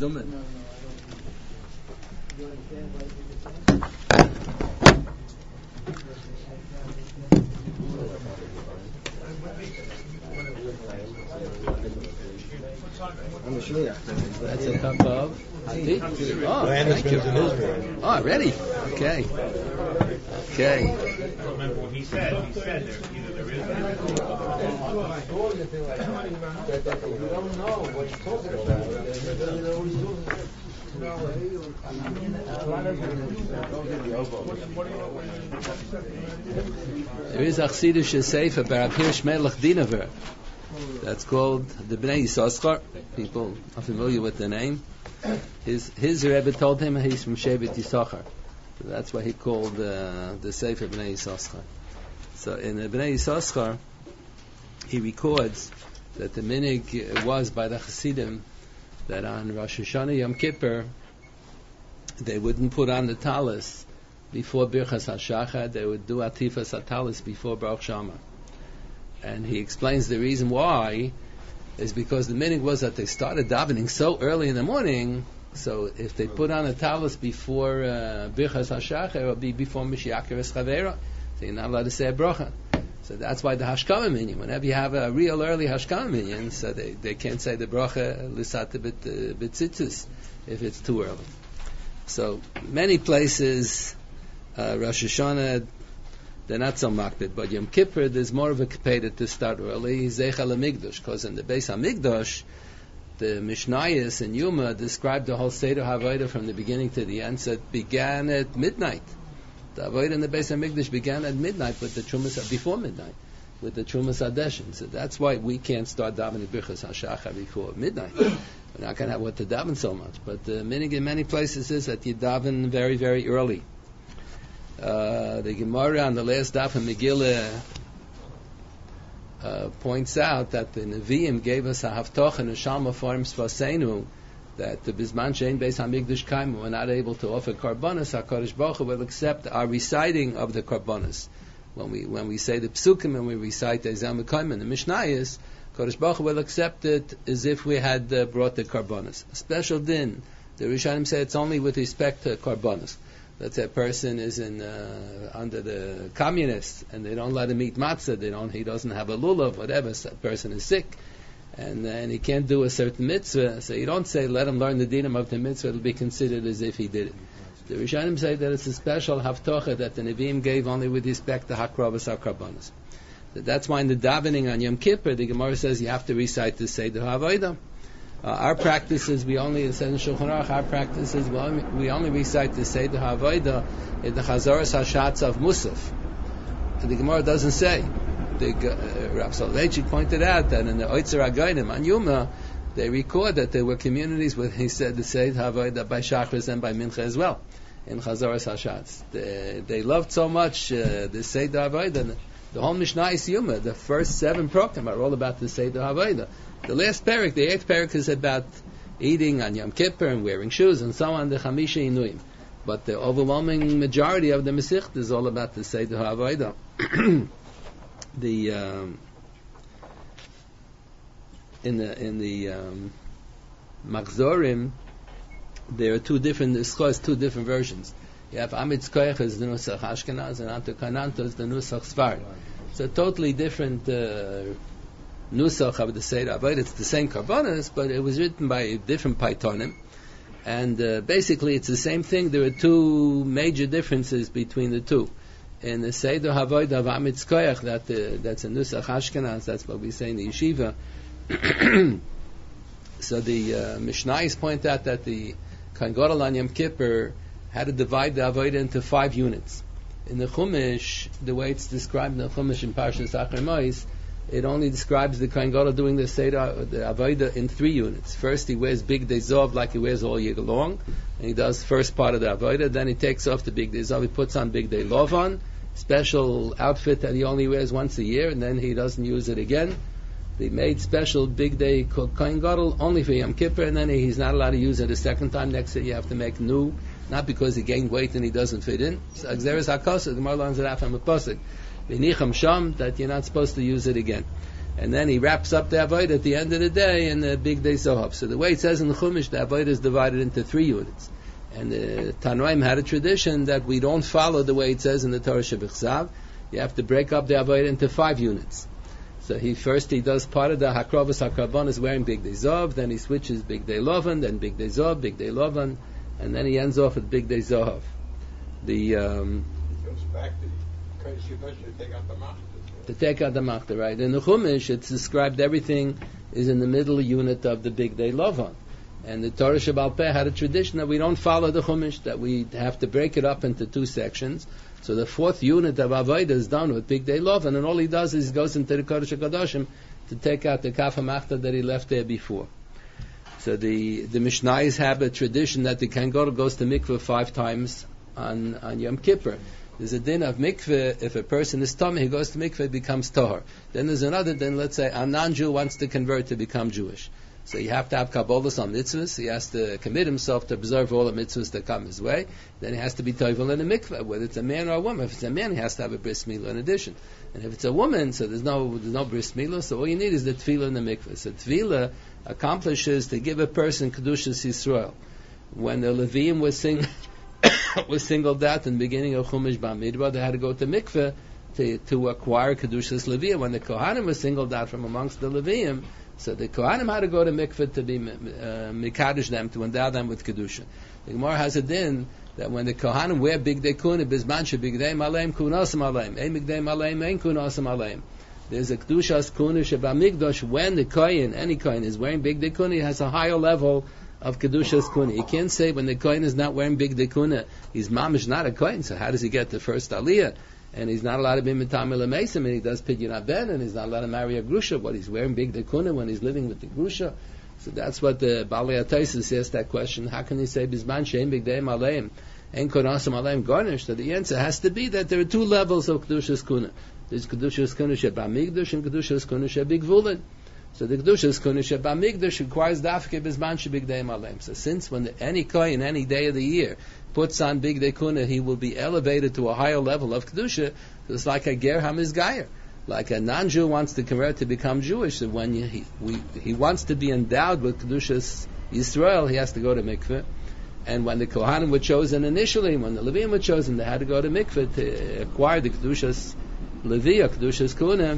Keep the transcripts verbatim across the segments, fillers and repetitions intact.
Zuman. That's a cup of tea. Oh, thank you. Oh, already? Okay. Okay. Remember what he said? He said there, either there is you don't know what you're talking about. There is a Chassidish Sefer by Rav Hirsch Melech Dinaver. That's called the Bnei Yissaschar. People are familiar with the name. His his Rebbe told him he's from Shevet Yisachar. So that's why he called uh, the Sefer Bnei Yissaschar. So in the Bnei Yissaschar, he records that the minig was by the Chassidim that on Rosh Hashanah Yom Kippur they wouldn't put on the talis before Birchas HaShachar. They would do Atifas HaTalis before Baruch Shama. And he explains the reason why is because the minig was that they started davening so early in the morning. So if they put on a talis before uh, Birchas HaShachar, it would be before Mishiach Chavera. So you're not allowed to say a bracha. So that's why the Hashkama minyan, whenever you have a real early Hashkama minyan, so they, they can't say the bracha Lisata B'tzitzis if it's too early. So many places, uh, Rosh Hashanah, they're not so makbid, but Yom Kippur, there's more of a kepeda to start early, Zeichel HaMikdash, because in the Beis HaMikdash, the Mishnayos and Yuma described the whole Seder HaAvodah from the beginning to the end, so it began at midnight. The Avodah in the Beis HaMikdash began at midnight with the Trumas, before midnight, with the Trumas Hadeshin. So that's why we can't start davening Birchas HaShachar before midnight. We're not going to have what to daven so much. But the minig in many places is that you daven very, very early. Uh, the Gemara on the last daf of Megillah uh, points out that the Nevi'im gave us a haftoch and a shalma for him svaseinu, that the Bizman Shein Beis HaMikdash Kaim, we're not able to offer karbonos, HaKadosh Baruch Hu will accept our reciting of the karbonos. When we when we say the psukim and we recite the Ezel Mekayim and the Mishnayos, HaKadosh Baruch Hu will accept it as if we had uh, brought the karbonos. A special din, the Rishonim say it's only with respect to karbonos. Let's say a person is in uh, under the communists and they don't let him eat matzah, they don't, he doesn't have a lulav, whatever, so a person is sick. And, uh, and he can't do a certain mitzvah, so you don't say let him learn the dinim of the mitzvah, it'll be considered as if he did it. The Rishonim say that it's a special haftocha that the Nevi'im gave only with respect to Hakravas HaKarbanos. That's why in the davening on Yom Kippur, the Gemara says you have to recite the Seder HaAvodah. Uh, our practice is we only, it says in Shulchan Aruch, our practice is we only, we only recite the Seder HaAvodah in the Chazaras HaShatz of Musaf. And the Gemara doesn't say. The uh, Rav Soloveitchik pointed out that in the Oitzer HaGoyim on Yuma, they record that there were communities where he said the Seder HaAvodah by Shachris and by Mincha as well, in Chazaras HaShatz. They, they loved so much uh, the Seder HaAvodah. The whole Mishnah is Yuma, the first seven program are all about the Seder HaAvodah. The last parak, the eighth parak, is about eating on Yom Kippur and wearing shoes and so on, the Chamisha Inuim. But the overwhelming majority of the Masechta is all about the Seder HaAvodah. the um, in the in the um, Machzorim, there are two different schos, two different versions. You have Amitz Koyach is the Nusach Ashkenaz and Anto Kananto is the Nusach Sfard. It's a totally different uh, Nusach of the Seder HaAvodah. It's the same Karbonos, but it was written by different Paitonim. And uh, basically it's the same thing. There are two major differences between the two. In the Seder HaAvodah of Amitz Koyach, that, uh, that's a Nusach Ashkenaz, that's what we say in the Yeshiva. So the uh, Mishnayos point out that the Kohen Gadol on Yom Kippur had to divide the Avodah into five units. In the Chumash, the way it's described in the Chumash in Parshas Achar Mois, it only describes the Kohen Gadol doing the Seder, the Avodah, in three units. First, he wears big Dezov like he wears all year long, and he does first part of the Avodah. Then he takes off the big Dezov, he puts on big Delov on, special outfit that he only wears once a year, and then he doesn't use it again. They made special big day Kohen Gadol only for Yom Kippur, and then he's not allowed to use it a second time. Next year you have to make new, not because he gained weight and he doesn't fit in. So Xeris HaKosa, the Gemara learns it out from a pasuk. V'nicham sham, that you're not supposed to use it again. and then he wraps up the avodah at the end of the day in the big day Zohav. So the way it says in the Chumash, the avodah is divided into three units. And the Tanoim had a tradition that we don't follow the way it says in the Torah Shebichsav. You have to break up the avodah into five units. So he first he does part of the Hakrovas HaKarbonos wearing big day Zohav, then he switches big day Lovan, then big day Zohav, big day Lovan, and then he ends off at big day Zohav. The um, It goes back to because you take out the mouth. to take out the machta, right? In the Chumash, it's described everything is in the middle unit of the big day Lovan. And the Torah Shebaal Peh had a tradition that we don't follow the Chumash, that we have to break it up into two sections. So the fourth unit of Avodah is done with big day Lovan, and all he does is he goes into the Kodesh HaKadoshim to take out the Kaf HaMachta that he left there before. So the the Mishnayos have a tradition that the Kohen goes to mikveh five times on, on Yom Kippur. There's a din of mikveh, if a person is tameh, he goes to mikveh, it becomes tahor. Then there's another din, let's say a non-Jew wants to convert to become Jewish. So you have to have kabbalas on mitzvahs, he has to commit himself to observe all the mitzvahs that come his way, then he has to be toivel in a mikveh, whether it's a man or a woman. If it's a man, he has to have a bris milah in addition. And if it's a woman, so there's no there's no bris milah, so all you need is the tefillah in the mikveh. So tefillah accomplishes to give a person kedushas Yisrael. When the Leviim was sing was singled out in the beginning of Chumash Bamidbar, they had to go to mikveh to, to acquire Kedushas Leviim. When the Kohanim was singled out from amongst the Leviim, so the Kohanim had to go to mikveh to be uh, mikadosh them, to endow them with Kedusha. The Gemara has a din that when the Kohanim wear big day kuna, bizman big day maleim kunasim aleim, ein big day maleim, ein kunasim aleim. There's a Kedushas kuna shebamigdosh when the Kohen, any Kohen, is wearing big day kuna, he has a higher level of Kedushas Kuna. You can't say when the Kohen is not wearing big Dekuna, he's mamish not a Kohen, so how does he get the first Aliyah? And he's not allowed to be Mitamil Amesim, and he does Pidyon Ben, and he's not allowed to marry a Grusha, but he's wearing big Dekuna when he's living with the Grusha. So that's what the Balei HaTaisus says that question. How can he say Bizman Shein Big Deim Aleim, Ein Konasim Aleim Garnish? So the answer has to be that there are two levels of Kedushas Kuna. There's Kedushas Kuna Shebamigdash and Kedushas Kuna Shebigvulin. So the Kedushas Kuna Shebamigdash requires Dafke Bizman Shebig Deim Aleim. So since when the, any Kohen, any day of the year, puts on Big Day Kuna, he will be elevated to a higher level of Kedusha. It's like a Ger HaMizgayer. Like a non-Jew wants to convert to become Jewish, so when you, he, we, he wants to be endowed with Kedushas Yisrael, he has to go to mikveh. And when the Kohanim were chosen initially, when the Leviim were chosen, they had to go to mikveh to acquire the Kedushas Levi, or Kedushas Kuna.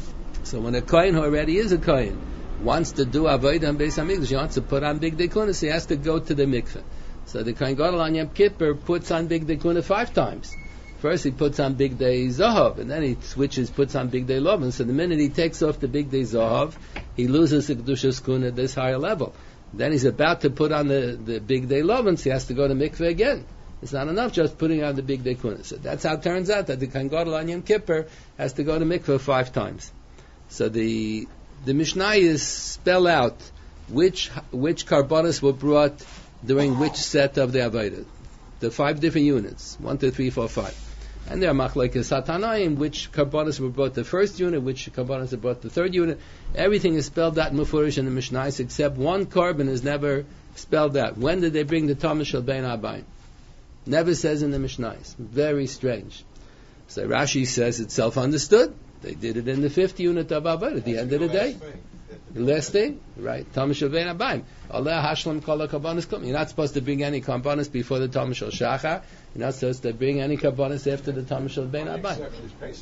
So when a Kohen who already is a Kohen wants to do Avodah on Beis HaMikdash, he wants to put on Big Day Kuna, so he has to go to the mikveh. So the Kohen Gadol on Yom Kippur puts on Big Day Kuna five times. First he puts on Big Day Zahav, and then he switches, puts on Big Day Lovan. So the minute he takes off the Big Day Zahav, he loses the Kedushas Kuna at this higher level. Then he's about to put on the, the Big Day Lovan, so he has to go to mikveh again. It's not enough just putting on the Big Day Kuna. So that's how it turns out that the Kohen Gadol on Yom Kippur has to go to mikveh five times. So the the Mishnayos spell out which which karbonos were brought during which set of the Avodah. The five different units, one, two, three, four, five. And there are machlokes hatanayim, which karbonos were brought the first unit, which karbonos were brought the third unit. Everything is spelled out mufurish in the Mishnayos, except one carbon is never spelled out. When did they bring the Tamar Shel Bein Abayim? Never says in the Mishnayos. Very strange. So Rashi says it's self-understood. They did it in the fifth unit of Avodah at the end of the day. The last thing, right? Tamar Shel Bein Abayim. Allah Hashlam Kol HaKarbonos Kum. You're not supposed to bring any karbonos before the Tamar Shel Shachar. You're not supposed to bring any karbonos after the Tamar Shel Bein Abayim.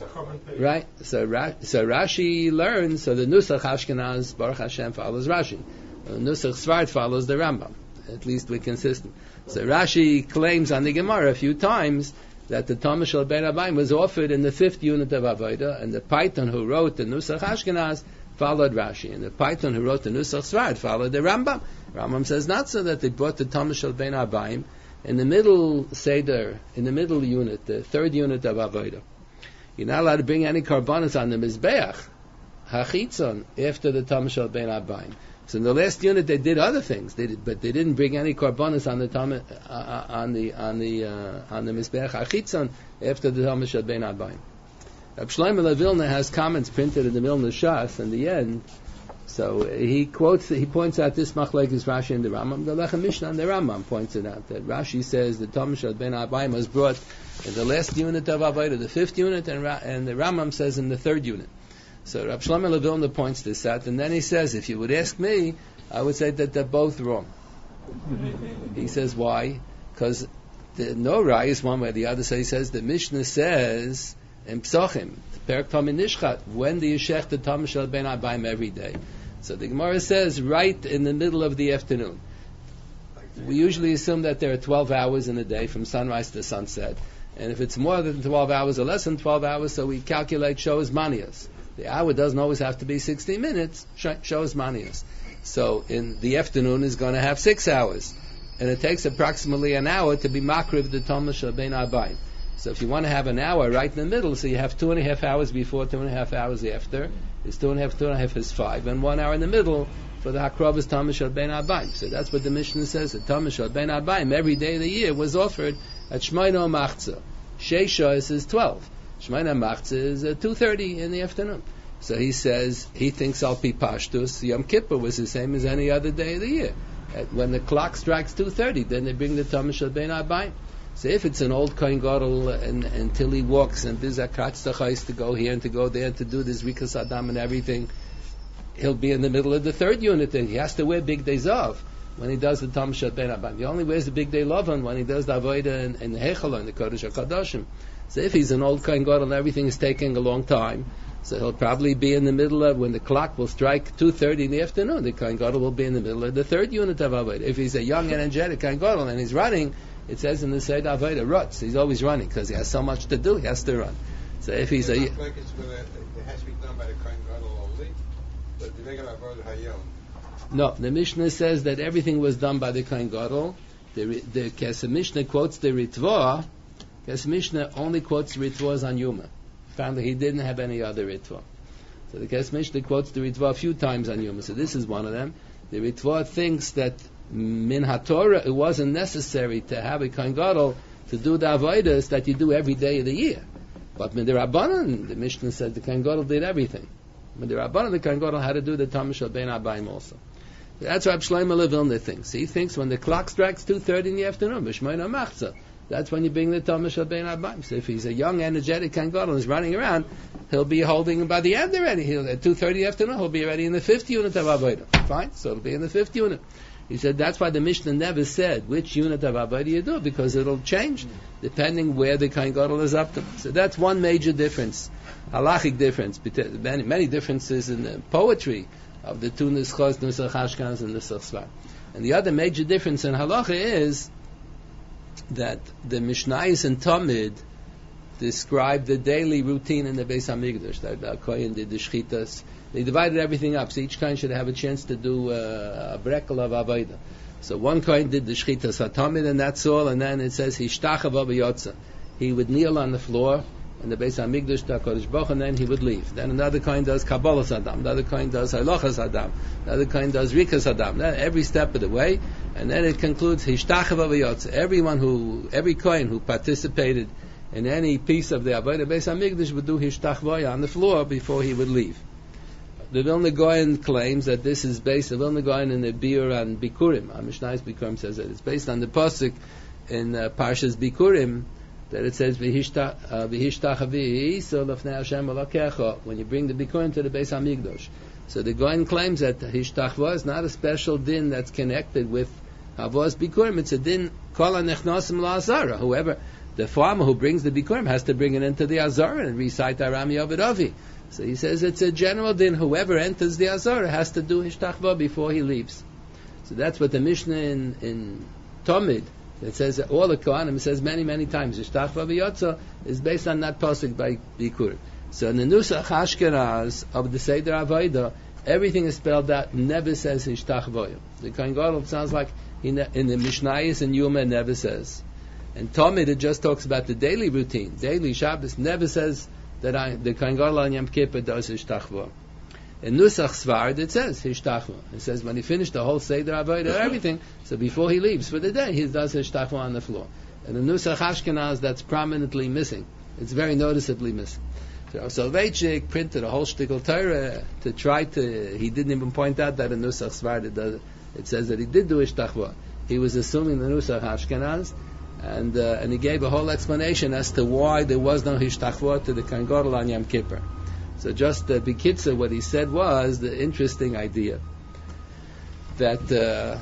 Right? So, Ra- so Rashi learns. So the Nusach Ashkenaz Baruch Hashem follows Rashi. The Nusach Sfard follows the Rambam. At least we're consistent. So Rashi claims on the Gemara a few times that the Tamar Shel Bein Abayim was offered in the fifth unit of Avodah, and the Paitan who wrote the Nusach Ashkenaz followed Rashi, and the Paitan who wrote the Nusach Sfard followed the Rambam. Rambam says not so, that they brought the Tamar Shel Bein Abayim in the middle Seder, in the middle unit, the third unit of Avodah. You're not allowed to bring any karbonos on the Mizbeach, Hachitzon, after the Tamar Shel Bein Abayim. So in the last unit they did other things, they did, but they didn't bring any karbonos on the Tamar, uh, on the on the uh, on the Mizbeach Hachitzon after the Tamar Shel Bein Abayim. Reb Shlomo LeVilna has comments printed in the Milner Shas in the end. So he quotes, he points out this machlekes Rashi and the Rambam. The Lechem Mishnah and the Rambam points it out that Rashi says the Tamar Shel Bein Abayim was brought in the last unit of Avodah, the fifth unit, and, Ra- and the Rambam says in the third unit. So Rab Shlomo Levilna points this out, and then he says, if you would ask me, I would say that they're both wrong. He says, why? Because no rai is one way or the other. So he says, the Mishnah says, in Psochim, Perek Tamid Nishchat, when do you shech the Tam Shel Ben Abayim every day? So the Gemara says, right in the middle of the afternoon. We usually assume that there are twelve hours in a day, from sunrise to sunset. And if it's more than twelve hours or less than twelve hours, so we calculate Shoas Manias. The hour doesn't always have to be sixty minutes, Shoas Manias. So in the afternoon is going to have six hours. And it takes approximately an hour to be makriv the Tam Shel Ben Abayim. So if you want to have an hour right in the middle, so you have two and a half hours before, two and a half hours after, it's two and a half, two and a half is five, and one hour in the middle for the Hakrovas Tam Shel Ben Abayim. So that's what the Mishnah says, the Tam Shel Ben Abayim every day of the year was offered at Shmoino Machzah. Sheishos is twelve. Shmoino Machzah is uh, two thirty in the afternoon. So he says, he thinks Al Pi Pashtus, Yom Kippur was the same as any other day of the year. At, when the clock strikes two thirty, then they bring the Tam Shel Ben Abayim. So if it's an old Kohen Gadol and, until he walks and there's a Kratztachais to go here and to go there and to do this Rikas Adam and everything, he'll be in the middle of the third unit and he has to wear big days off when he does the Tam Shel Ben Abayim. He only wears the big day Lavan when he does the Avodah and, and the Hechel and the Kodesh HaKadoshim. So if he's an old Kohen Gadol and everything is taking a long time, so he'll probably be in the middle of, when the clock will strike two thirty in the afternoon, the Kohen Gadol will be in the middle of the third unit of Avodah. If he's a young, energetic Kohen Gadol and he's running, it says in the Seder Avodah, Rutz, he's always running because he has so much to do, he has to run. So if he's a... It's like it's gonna, it has to be done by the Kohen Gadol only, but the regular Avodah Hayom. No, the Mishnah says that everything was done by the Kohen Gadol. The, the Kesef Mishnah quotes the Ritva. Kesef Mishnah only quotes Ritvos on Yuma. Found that he didn't have any other Ritva. So the Kesef Mishnah quotes the Ritva a few times on Yuma. So this is one of them. The Ritva thinks that Min HaTorah, it wasn't necessary to have a Kohen Gadol to do the Avodas that you do every day of the year. But Min Rabbanan, the Mishnah said the Kohen Gadol did everything. Min Rabbanan, the Kohen Gadol had to do the Tam Shel Ben Abayim also. That's what Shlomo Levilna thinks. He thinks when the clock strikes two thirty in the afternoon, B'Shmoino Machzah, that's when you bring the Tam Shel Ben Abayim. So if he's a young, energetic Kohen Gadol and is running around, he'll be holding by the end already. He'll, at two thirty in the afternoon, he'll be already in the fifth unit of Avodah. Fine, so it'll be in the fifth unit. He said that's why the Mishnah never said which unit of Avodah you do, because it'll change depending where the Kohen Gadol is up to. So that's one major difference, halachic difference. Many, many differences in the poetry of the two Nuschos, Nusach Ashkenaz and Nusach Sfar. And the other major difference in halacha is that the Mishnayos and Tamid describe the daily routine in the Beis Hamikdash. That the Kohen did the Shchitas. They divided everything up, so each Kohen should have a chance to do uh, a brekel of Avodah. So one Kohen did the Shchitas HaTamid, and that's all, and then it says, Hishtachav Avayotza. He would kneel on the floor, in the Beis HaMikdash, the HaKadosh Baruch Hu, and then he would leave. Then another Kohen does Kabbalas Adam, another Kohen does Halachas Adam, another Kohen does Rikas Adam, every step of the way, and then it concludes, Hishtachav Avayotza. Everyone who, every Kohen who participated in any piece of the Avodah Beis HaMikdash would do Hishtachvaya on the floor before he would leave. The Vilna Gaon claims that this is based, the Vilna Gaon in the Biur and Bikurim, Mishnayos Bikurim says that it's based on the pasuk in uh, Parshas Bikurim, that it says V'hishtach so lefnei Hashem alakecha, when you bring the Bikurim to the Beis HaMikdash. So the Gaon claims that Hishtachva is not a special din that's connected with Havos Bikurim, it's a din kol hanechnasim la'azara. Whoever, the farmer who brings the Bikurim has to bring it into the Azara and recite Aram Yovid Avi. So he says it's a general din. Whoever enters the Azara has to do Hishtachva before he leaves. So that's what the Mishnah in, in Tamid, it says all the Kohanim, it says many, many times, Hishtachva v'yotza is based on that pasuk by Bikur. So in the Nusach Ashkenaz of the Seder Avodah, everything is spelled out, never says Hishtachva. The Kohen Gadol sounds like in the, in the Mishnayos and Yuma never says. And Tamid, it just talks about the daily routine. Daily Shabbos never says that I, the Kohen Gadol on Yom Kippur does Hishtachva. In Nusach Svard, it says Hishtachva. It says when he finished the whole Seder Avodah, everything, so before he leaves for the day, he does Hishtachva on the floor. And the Nusach Ashkenaz, that's prominently missing. It's very noticeably missing. So Soloveitchik printed a whole shtickle Torah to try to, he didn't even point out that in Nusach Svard it, does, it says that he did do Hishtachva. He was assuming the Nusach Ashkenaz, and uh, and he gave a whole explanation as to why there was no Hishtachva to the Kohen Gadol on Yom Kippur. So just uh, Bikitza, what he said was the interesting idea that uh,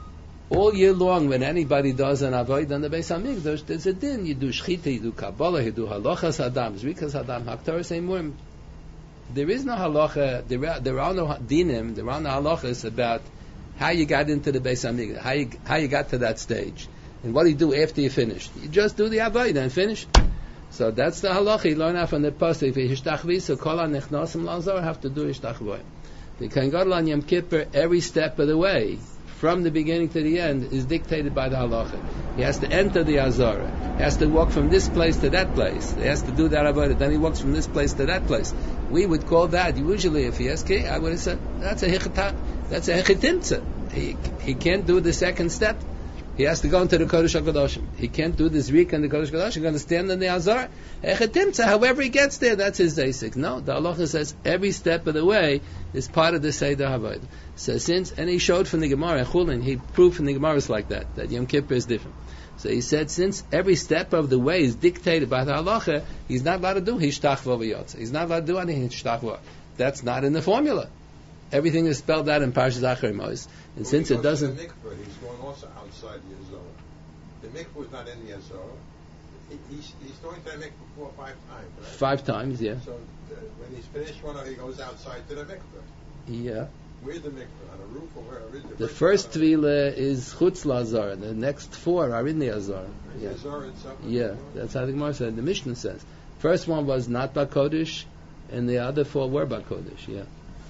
all year long, when anybody does an avoid on the Beis Hamikdash, there's a din. You do shchita, you do kabbalah, you do halachas adam, zrikas adam, haktar seimurim. There is no halacha. There are, there are no dinim. There are no halachas about how you got into the Beis Hamikdash, how you how you got to that stage, and what do you do after you finish. You just do the avoid and finish. So that's the halacha. You learn out from the pasuk. Hishtachvisu kol hanechnasim lazar have to do hishtachvoy. The Kohen Gadol on Yom Kippur, every step of the way, from the beginning to the end, is dictated by the halacha. He has to enter the Azara. He has to walk from this place to that place. He has to do that avodah. Then he walks from this place to that place. We would call that, usually, if he has key, I would have said, that's a hechita, that's a hechitimtza. He, he can't do the second step. He has to go into the Kodesh HaKadoshim. He can't do this Rik and the Kodesh HaKadoshim. He's going to stand in the Azar. Echetimtza, however he gets there, that's his basic. No, the halacha says every step of the way is part of the Seder Havodah. So since, and he showed from the Gemara, Chulin, he proved from the Gemara is like that, that Yom Kippur is different. So he said, since every step of the way is dictated by the halacha, he's not allowed to do hishtachva v'yotza. He's not allowed to do anything hishtachva. That's not in the formula. Everything is spelled out in Parshas Acharei Mos. And When since he it goes doesn't... to the mikveh, he's going also outside the Azara. The mikveh is not in the Azara. He, he's, he's going to the mikveh four or five times, right? Five times, yeah. So uh, when he's finished one, he goes outside to the mikveh. Yeah. Where's the mikveh? On a roof or where is it? The first tvila is chutz la'azar. The next four are in the azar. The Yeah. Azara itself? Yeah, that's how the Gemara said. The Mishnah says. First one was not Bakodesh, and the other four were Bakodesh, yeah.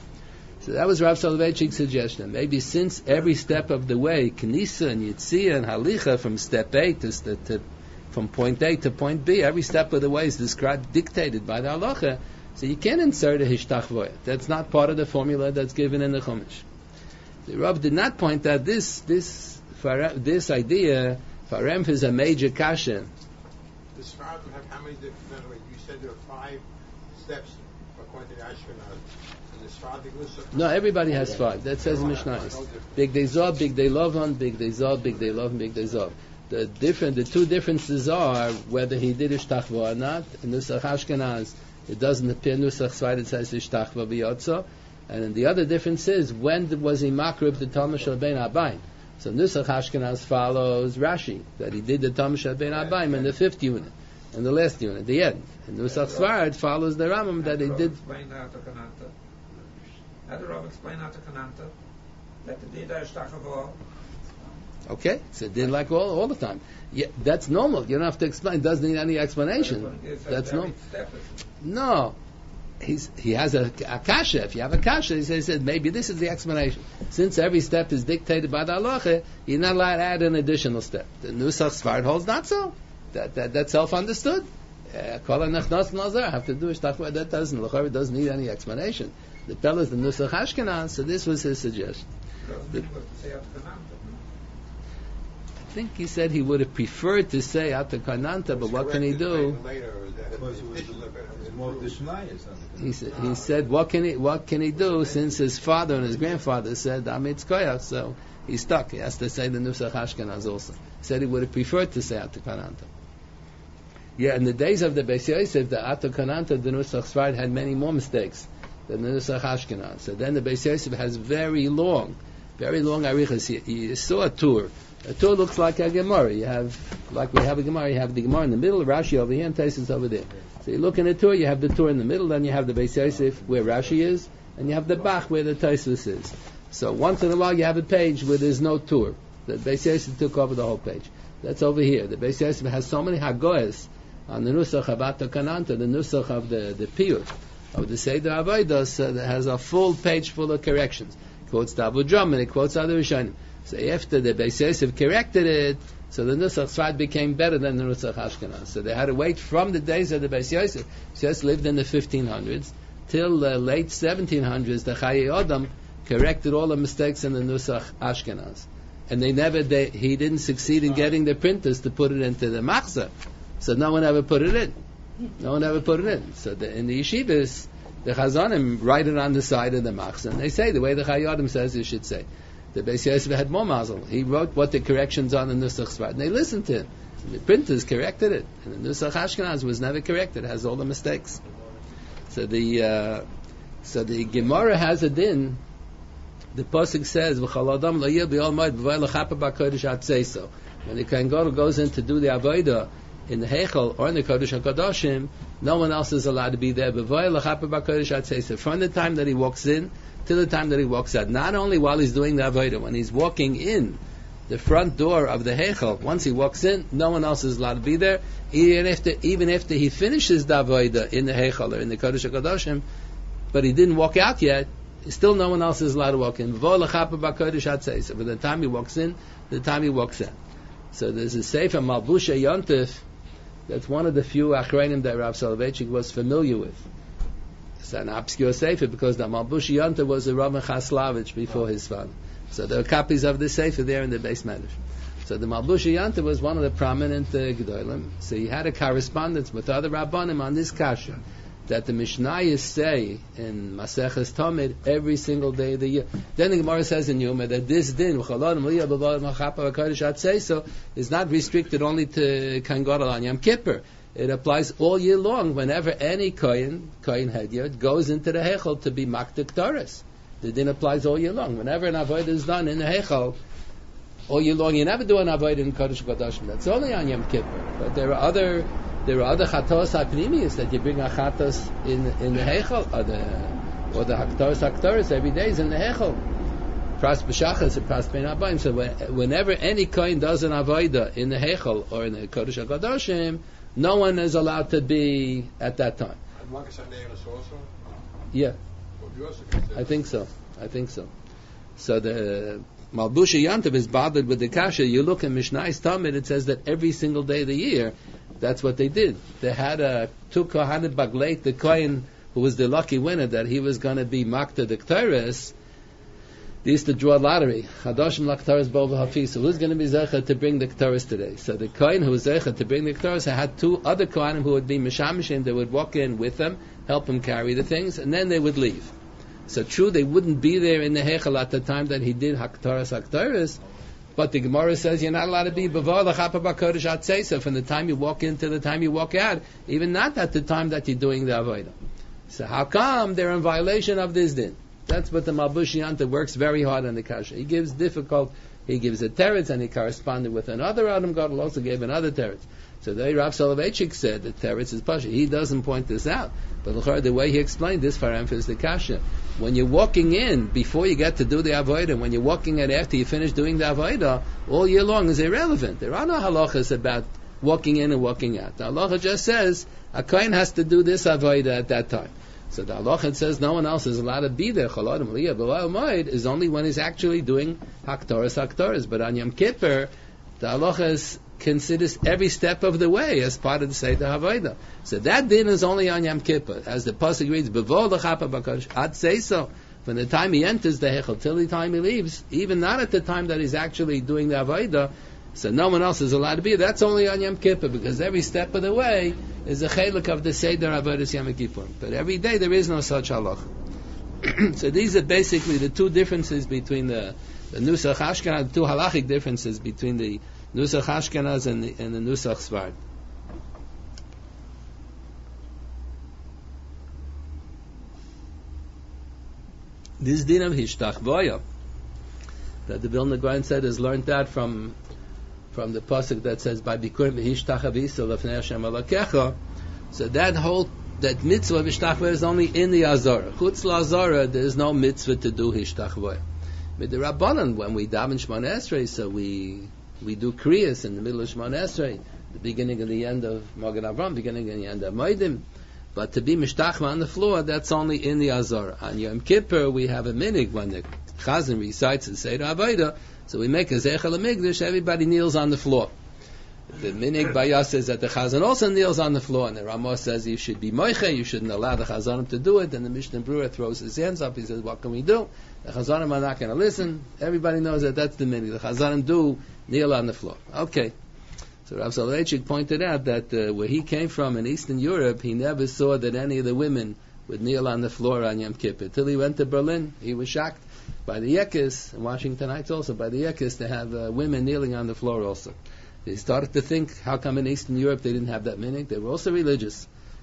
So that was Rav Soloveitchik's suggestion. Maybe since every step of the way, Knisa and Yitzia and Halicha from step A to, st- to from point A to point B, every step of the way is described, dictated by the halacha, so you can't insert a hishtachvoya. That's not part of the formula that's given in the Chumash. The Rav did not point out this this this idea. Farem is a major kasha. The Sfaradim have how many different, by the way, you said there are five steps according to the Ashkenaz. And the Sfaradim Nusach. No, everybody has five. That says in Mishnah. Big Day Zov, Big Day Lovan, Big Day Zov, Big Day Lovan, Big Day Zov. The different, the two differences are whether he did Ishtachva or not. In Nusach Ashkenaz, it doesn't appear Nusach Svayt, it says Ishtachva b'yotzo. And then the other difference is when was he makrib the Talmud Shel Ben Abayim. So Nusach Ashkenaz follows Rashi, that he did the Talmud Shel Ben Abayim in the fifth unit, in the last unit, the end. And Nusach Svayt follows the Rambam that he did. Had the Rav explain how to Kananta that the Dida is Tachavo. Okay, so it did like all all the time. Yeah, that's normal. You don't have to explain. It doesn't need any explanation. That's normal. No, he's he has a, a kasha. If you have a kasha, he says maybe this is the explanation. Since every step is dictated by the halacha, you're not allowed to add an additional step. The Nusach Sfard holds not so. That that that's self understood. Kol hanechnas nazar have to do it. That doesn't it doesn't need any explanation. The Pella is the Nusach Ashkenaz, so this was his suggestion. The, I think he said he would have preferred to say Ata Kananta, but what can he do? He said, he said, what can he, what can he do since his father and his grandfather said Amitz Koyach, so he's stuck. He has to say the Nusach Ashkenaz also. He said he would have preferred to say Ata Kananta. Yeah, in the days of the Beis Yosef, the Ata Kananta, the Nusach Sfard had many more mistakes than the Nusach Ashkenaz. So then the Beis Yosef has very long, very long arichas. You, you saw a tour. A tour looks like a Gemara. You have, like we have a Gemara, you have the Gemara in the middle, Rashi over here, and Taisus over there. So you look in the tour, you have the tour in the middle, then you have the Beis Yosef where Rashi is, and you have the Bach where the Taisus is. So once in a while you have a page where there's no tour. The Beis Yosef took over the whole page. That's over here. The Beis Yosef has so many hagoyas on the Nusach of Ata Kananta, the Nusach of the, the Piyut, of the Seder Avodos, uh, that has a full page full of corrections. Quotes the Abu Drum and it quotes other Rishonim. So after the Beis Yosef corrected it, so the Nusach Sfard became better than the Nusach Ashkenaz. So they had to wait from the days of the Beis Yosef. Beis Yosef lived in the fifteen hundreds till the late seventeen hundreds. The Chayei Adam corrected all the mistakes in the Nusach Ashkenaz, and they never they, he didn't succeed in getting the printers to put it into the Machzor. So no one ever put it in. No one ever put it in. So the, in the yeshivas, the Chazanim write it on the side of the Machzor, and they say the way the Chayei Adam says you should say. The Beis Yosef had more mazel. He wrote what the corrections on the Nusach Sfard, and they listened to him. And the printers corrected it, and the Nusach Ashkenaz was never corrected. It has all the mistakes. So the uh, so the Gemara has a din. The pasuk says, "V'chal adam lo yeh b'yol moed b'vay l'chapa b'kodesh atzeso." When the Kohen Gadol goes in to do the avodah in the Heichal or in the Kodesh HaKadoshim, no one else is allowed to be there. B'vay l'chapa b'kodesh atzeso. From the time that he walks in to the time that he walks out. Not only while he's doing the avodah, when he's walking in the front door of the Heichal, once he walks in, no one else is allowed to be there. Even after, even after he finishes the avodah in the Heichal or in the Kodesh HaKadoshim, but he didn't walk out yet, still no one else is allowed to walk in. From the time he walks in, the time he walks out. So there's a sefer Malbusha Yontif. That's one of the few Achreinim that Rav Soloveitchik was familiar with. It's an obscure sefer because the Malbusha Yontif was a Rav Chaslavich before his father. So there are copies of the sefer there in the base medrash. So the Malbusha Yontif was one of the prominent uh, Gedolim. So he had a correspondence with other Rabbanim on this kasha, that the Mishnayos say in Maseches Tamid every single day of the year. Then the Gemara says in Yoma that this din is not restricted only to Kohen Gadol on Yom Kippur. It applies all year long whenever any Kohen, Kohen Hedyot, goes into the Heichal to be Maktik Torres. The din applies all year long. Whenever an avodah is done in the Heichal, all year long, you never do an avodah in Kodesh HaKadoshim. That's only on Yom Kippur. But there are other There are other chatos hapnimiyos that you bring a chatos in in the heichal, or the or the haktoros haktoros every day is in the heichal. Pras b'shachas and pras bein abayim. So whenever any kohen does an avodah in the heichal or in the kodesh hakadoshim, no one is allowed to be at that time. Yeah, I think so. I think so. So the Malbusha Yantav is bothered with the kasha. You look in Mishnayos Tamid, it says that every single day of the year, that's what they did. They had a two Kohanim Bagleit, the Kohen who was the lucky winner, that he was going to be Makta the Kteres. They used to draw a lottery. Chadoshim Lakteres Bova Hafiz. So who's going to be Zecha to bring the Kteres today? So the Kohen who was Zecha to bring the Kteres had two other Kohanim who would be Mishamishim. They would walk in with them, help him carry the things, and then they would leave. So true, they wouldn't be there in the Heichal at the time that he did Haktaras Haktaras, but the Gemara says you're not allowed to be Bavar L'chapa B'Kodesh Atzeisa from the time you walk in to the time you walk out, even not at the time that you're doing the Avodah. So how come they're in violation of this din? That's what the Malbush Yanta works very hard on the kasha. He gives difficult, he gives a teretz, and he corresponded with another Adam Gadol, also gave another teretz. So the Rav Soloveitchik said that teretz is pasha. He doesn't point this out, but the way he explained this for him is the kasha. When you're walking in before you get to do the avodah, when you're walking in after you finish doing the avodah, all year long is irrelevant. There are no halachas about walking in and walking out. The halacha just says a kohen has to do this avodah at that time. So the halacha says no one else is allowed to be there. Chaladim Aliyah B'La'il Moed is only when he's actually doing haktoras haktoras. But on Yom Kippur, the halacha is considers every step of the way as part of the Seder Havodah. So that din is only on Yom Kippur. As the pasuk reads, B'vo l'chapa b'kodesh, I'd say so. From the time he enters the Heichal till the time he leaves, even not at the time that he's actually doing the Havodah, so no one else is allowed to be. That's only on Yom Kippur, because every step of the way is a chelik of the Seder Havodah Yom Kippur. But every day there is no such halach. So these are basically the two differences between the, the Nusach Ashkenaz, the two halachic differences between the Nusach Ashkenaz and the, and the Nusach Sfard. This din of Hishtachvoya that the Vilna Gaon said is learned that from from the pasuk that says by Bikurim Hishtachavisa Lefnei Hashem Alakecha. So that whole that mitzvah of Hishtachvoya is only in the Azara. Chutz LaAzara there is no mitzvah to do Hishtachvoya. With the Rabbanan, when we daven Shemona Esrei, so we we do Kriyas in the middle of Shemona Esrei, the beginning and the end of Magen Avram, beginning and the end of Moedim. But to be mishtachva on the floor, that's only in the Azara. On Yom Kippur, we have a minig when the Chazan recites the Seder Avodah, so we make a Zechel HaMikdash, everybody kneels on the floor. The minig Bayas says that the Chazan also kneels on the floor, and the Ramah says you should be moiche, you shouldn't allow the Chazanim to do it, and the Mishnah Brewer throws his hands up, he says, what can we do? The Chazanim are not going to listen. Everybody knows that that's the minig. The Chazanim do kneel on the floor. Okay. So Rav Soloveitchik pointed out that uh, where he came from in Eastern Europe, he never saw that any of the women would kneel on the floor on Yom Kippur. Till he went to Berlin, he was shocked by the Yekis, in Washington Heights also, by the Yekis, to have uh, women kneeling on the floor also. They started to think, how come in Eastern Europe they didn't have that minig? They were also religious.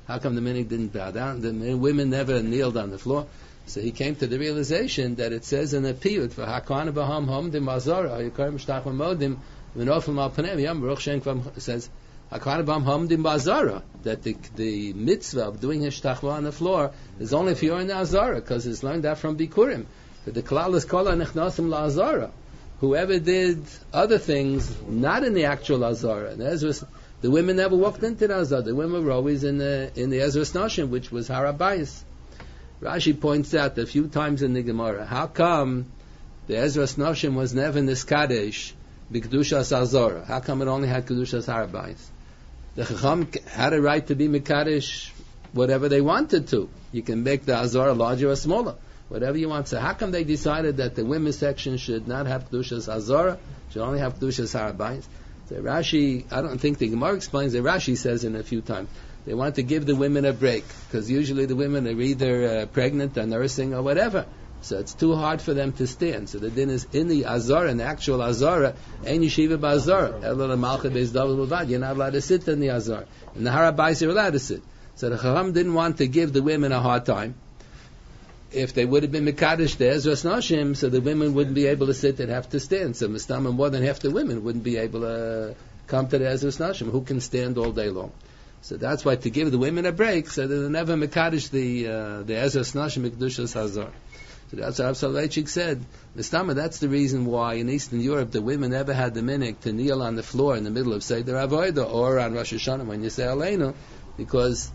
How come the minig didn't bow down? The women never kneeled on the floor. So he came to the realization that it says in the piyut for Hakana Baham Hamdim Mazara Hayikarim Shtachva Modim Vinofim Al Panem Yam Baruch Shem Kvam. It says Hakana Baham Hamdim Bazara, that the the mitzvah of doing his shtachva on the floor is only if you're in the Azara, because it's learned that from Bikurim. But the Klal is Kol HaNechnasim LaAzara. Whoever did other things not in the actual Azara, and Ezra, the women never walked into the Azara. The women were always in the in the Ezra Nashim, which was Harabayis. Rashi points out a few times in the Gemara, how come the Ezra Nashim was never Niskadesh B'Kedushas Azara? How come it only had Kedushas Harabayis? The Chacham had a right to be Mekadesh whatever they wanted to. You can make the Azara larger or smaller, whatever you want. So how come they decided that the women's section should not have Kedushas Azara, should only have Kedushas Harabayis? So Rashi, I don't think the Gemara explains it. Rashi says in a few times, they want to give the women a break, because usually the women are either uh, pregnant or nursing or whatever. So it's too hard for them to stand. So the din is in the Azara, in the actual Azara, Ein Yeshiva B'Azara. Elul Malcha Beis David Muvad. You're not allowed to sit in the Azara. In the Harabayis you're allowed to sit. So the Chacham didn't want to give the women a hard time. If they would have been Mekadesh the Ezra Nashim, so the women wouldn't be able to sit, they'd have to stand. So Mistama, more than half the women wouldn't be able to come to the Ezra Nashim. Who can stand all day long? So that's why, to give the women a break, so that they never Mekadesh the uh, the Ezra Nashim Mikdushas Hazar. So that's what Rav Soloveitchik said. Mistama, that's the reason why in Eastern Europe the women never had the minhag to kneel on the floor in the middle of Seder Avodah or on Rosh Hashanah when you say Aleinu, because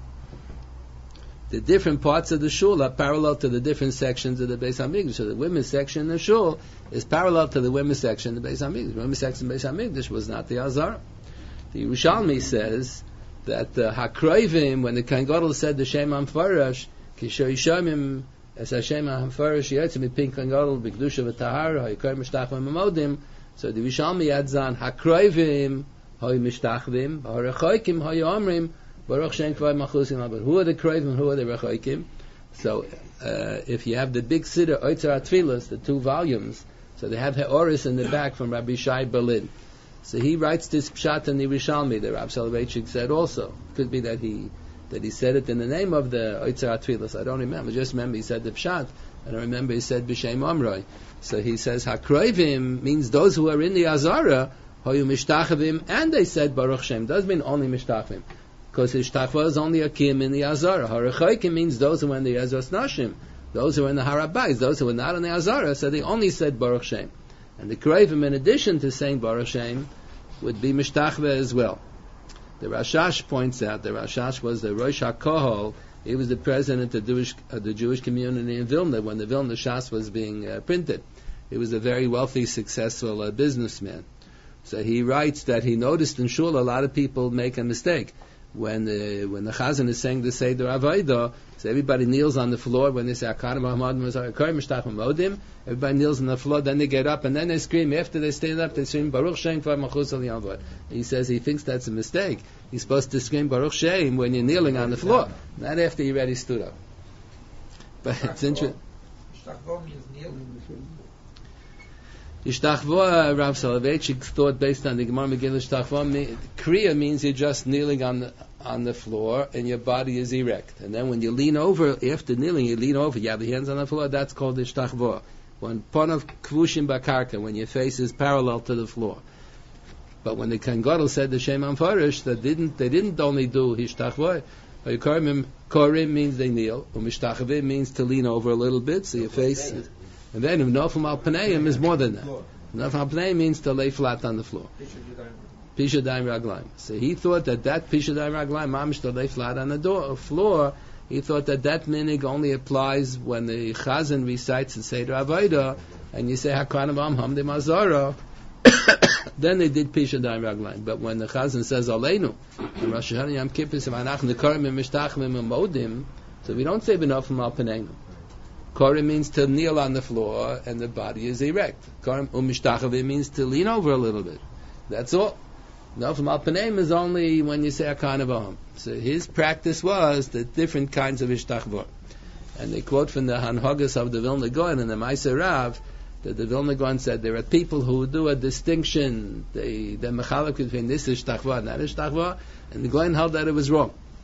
the different parts of the shul are parallel to the different sections of the Beis HaMikdash. So the women's section in the shul is parallel to the women's section in the Beis HaMikdash. The women's section in the Beis HaMikdash was not the Azara. The Yerushalmi says that the Hakroivim, when the Kohen Gadol said the Shem HaMfarash, Kisho Yishomim Es Hashem HaMfarash Yetzim Mipin Kohen Gadol B'Kedusha V'Tahara Hayikar Mishtachva Memodim. So the Yerushalmi adds on Hakroivim Hay Mishtachvim V'Harechoikim Hay Omrim Baruch Shem Kvay Machusim. But who are the Kroivim and who are the Rechoikim? So uh, if you have the big Siddur Oitzer HaTfilas, the two volumes, so they have Heoris in the back from Rabbi Shai Berlin. So he writes this Pshat in the Yerushalmi that Rav Soloveitchik said also. It could be that he that he said it in the name of the Oitzer HaTfilas. I don't remember. Just remember he said the Pshat. I don't remember he said B'Shem Omroi. So he says HaKroivim means those who are in the Azara, Hoyu Mishtachavim, and they said Baruch Shem. Doesn't mean only Mishtachavim, because his Shtachva is only a Kiyam in the Azara. Harechoikim means those who are in the Ezras Nashim, those who are in the Harabayis, those who are not in the Azara, so they only said Baruch Shem. And the Kroivim, in addition to saying Baruch Shem, would be Mishtachva as well. The Rashash points out, the Rashash was the Rosh HaKohol. He was the president of the Jewish, uh, the Jewish community in Vilna when the Vilna Shas was being uh, printed. He was a very wealthy, successful uh, businessman. So he writes that he noticed in Shul a lot of people make a mistake. When the when the Chazan is saying the Seder Avodah, so everybody kneels on the floor when they say Akar Muhammad Mazar Mishtach Modim. Everybody kneels on the floor, then they get up and then they scream. After they stand up, they scream Baruch Shem Kvar Machus Al Yavod. He says he thinks that's a mistake. He's supposed to scream Baruch Shem when you're kneeling on the floor, not after you already stood up. But it's interesting. Ishtachva, Rav Soloveitchik thought based on the Gemara Megillah Ishtachva, Kriya means you're just kneeling on the, on the floor and your body is erect. And then when you lean over, after kneeling, you lean over, you have the hands on the floor, that's called Ishtachva. When Ponav Kvushim Bakarka, when your face is parallel to the floor. But when the Kohen Gadol said the Shem HaMfarash, they didn't, they didn't only do Ishtachva. Korim means they kneel, Umishtachva means to lean over a little bit, so your face is... And then Nofim Al Paneim is more than that. Nofim Al Paneim means to lay flat on the floor. Pisha Daim Raglaim. So he thought that that Pisha Daim Raglaim, mamish to lay flat on the door, floor, he thought that that minig only applies when the Chazan recites the Seder Avodah, and you say Hakana Bam Hamdim Azara, then they did Pisha Daim Raglaim. But when the Chazan says Aleinu, and Rosh Hashanah Yom Kippur, Sevanach Nekarim Mishtachim Modim, so we don't say B'Nofim Al Paneim. Korim means to kneel on the floor and the body is erect. Korim umishtachavim means to lean over a little bit. That's all. Nofim al paneim is only when you say Akana B'Ham. So his practice was the different kinds of ishtachvot. And they quote from the Hanhagas of the Vilna Gaon and the Ma'aser Rav that the Vilna Gaon said there are people who do a distinction. They they mechalek between this ishtachvot and that ishtachvot, and the Gaon held that it was wrong.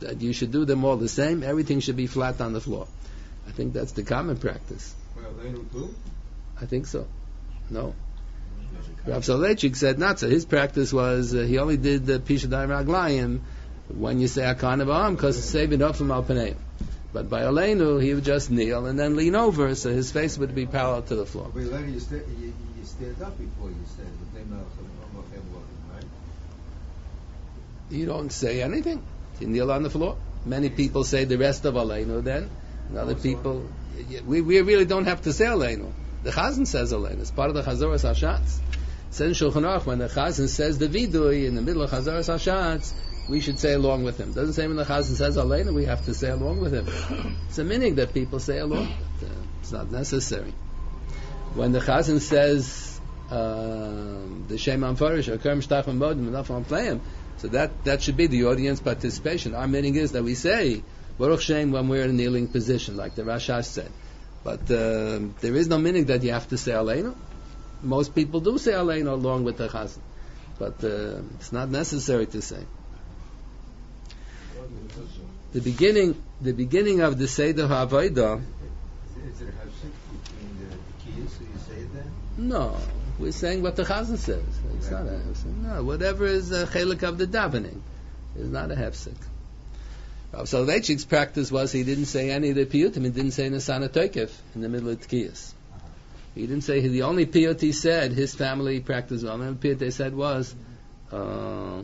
that you should do them all the same. Everything should be flat on the floor. I think that's the common practice. Well, they don't do. I think so. No. Rav Soloveitchik said not so. His practice was uh, he only did the Pishadai Raglayim when you say Akana Ba'am because it's saving up from Alpaneim. But by Aleinu, he would just kneel and then lean over so his face would be parallel to the floor. But later you, sta- you, you stand up before you stand. But they know right? You don't say anything. You kneel on the floor. Many people say the rest of Aleinu then. And other people, we, we really don't have to say Aleinu. The Chazan says Aleinu. It's part of the Chazoras HaShatz. It says in Shulchan Aruch, when the Chazan says the Vidui in the middle of Chazoras HaShatz, we should say along with him. It doesn't say when the Chazan says Aleinu, we have to say along with him. It's a meaning that people say along. But, uh, it's not necessary. When the Chazan says um, the Shem Amfarish, or Kerm Shtachim Modim, and Nafam Playim, so that, that should be the audience participation. Our meaning is that we say Baruch Shem when we're in a kneeling position, like the Rashash said. But uh, there is no meaning that you have to say Aleinu. Most people do say Aleinu along with the Chazan. But uh, it's not necessary to say. The beginning, the beginning of the Seder HaAvodah. Is it a hashik between the, the keys, so you say that? No, we're saying what the Chazan says. It's not a hefsek. No, whatever is a chelik of the davening is not a hefsek. Rav Soloveitchik's practice was he didn't say any of the piyutim. He didn't say Nesana Toikef in the middle of Tkiyas. He didn't say the only piyut he said his family practiced. The only piyut they said was. Uh,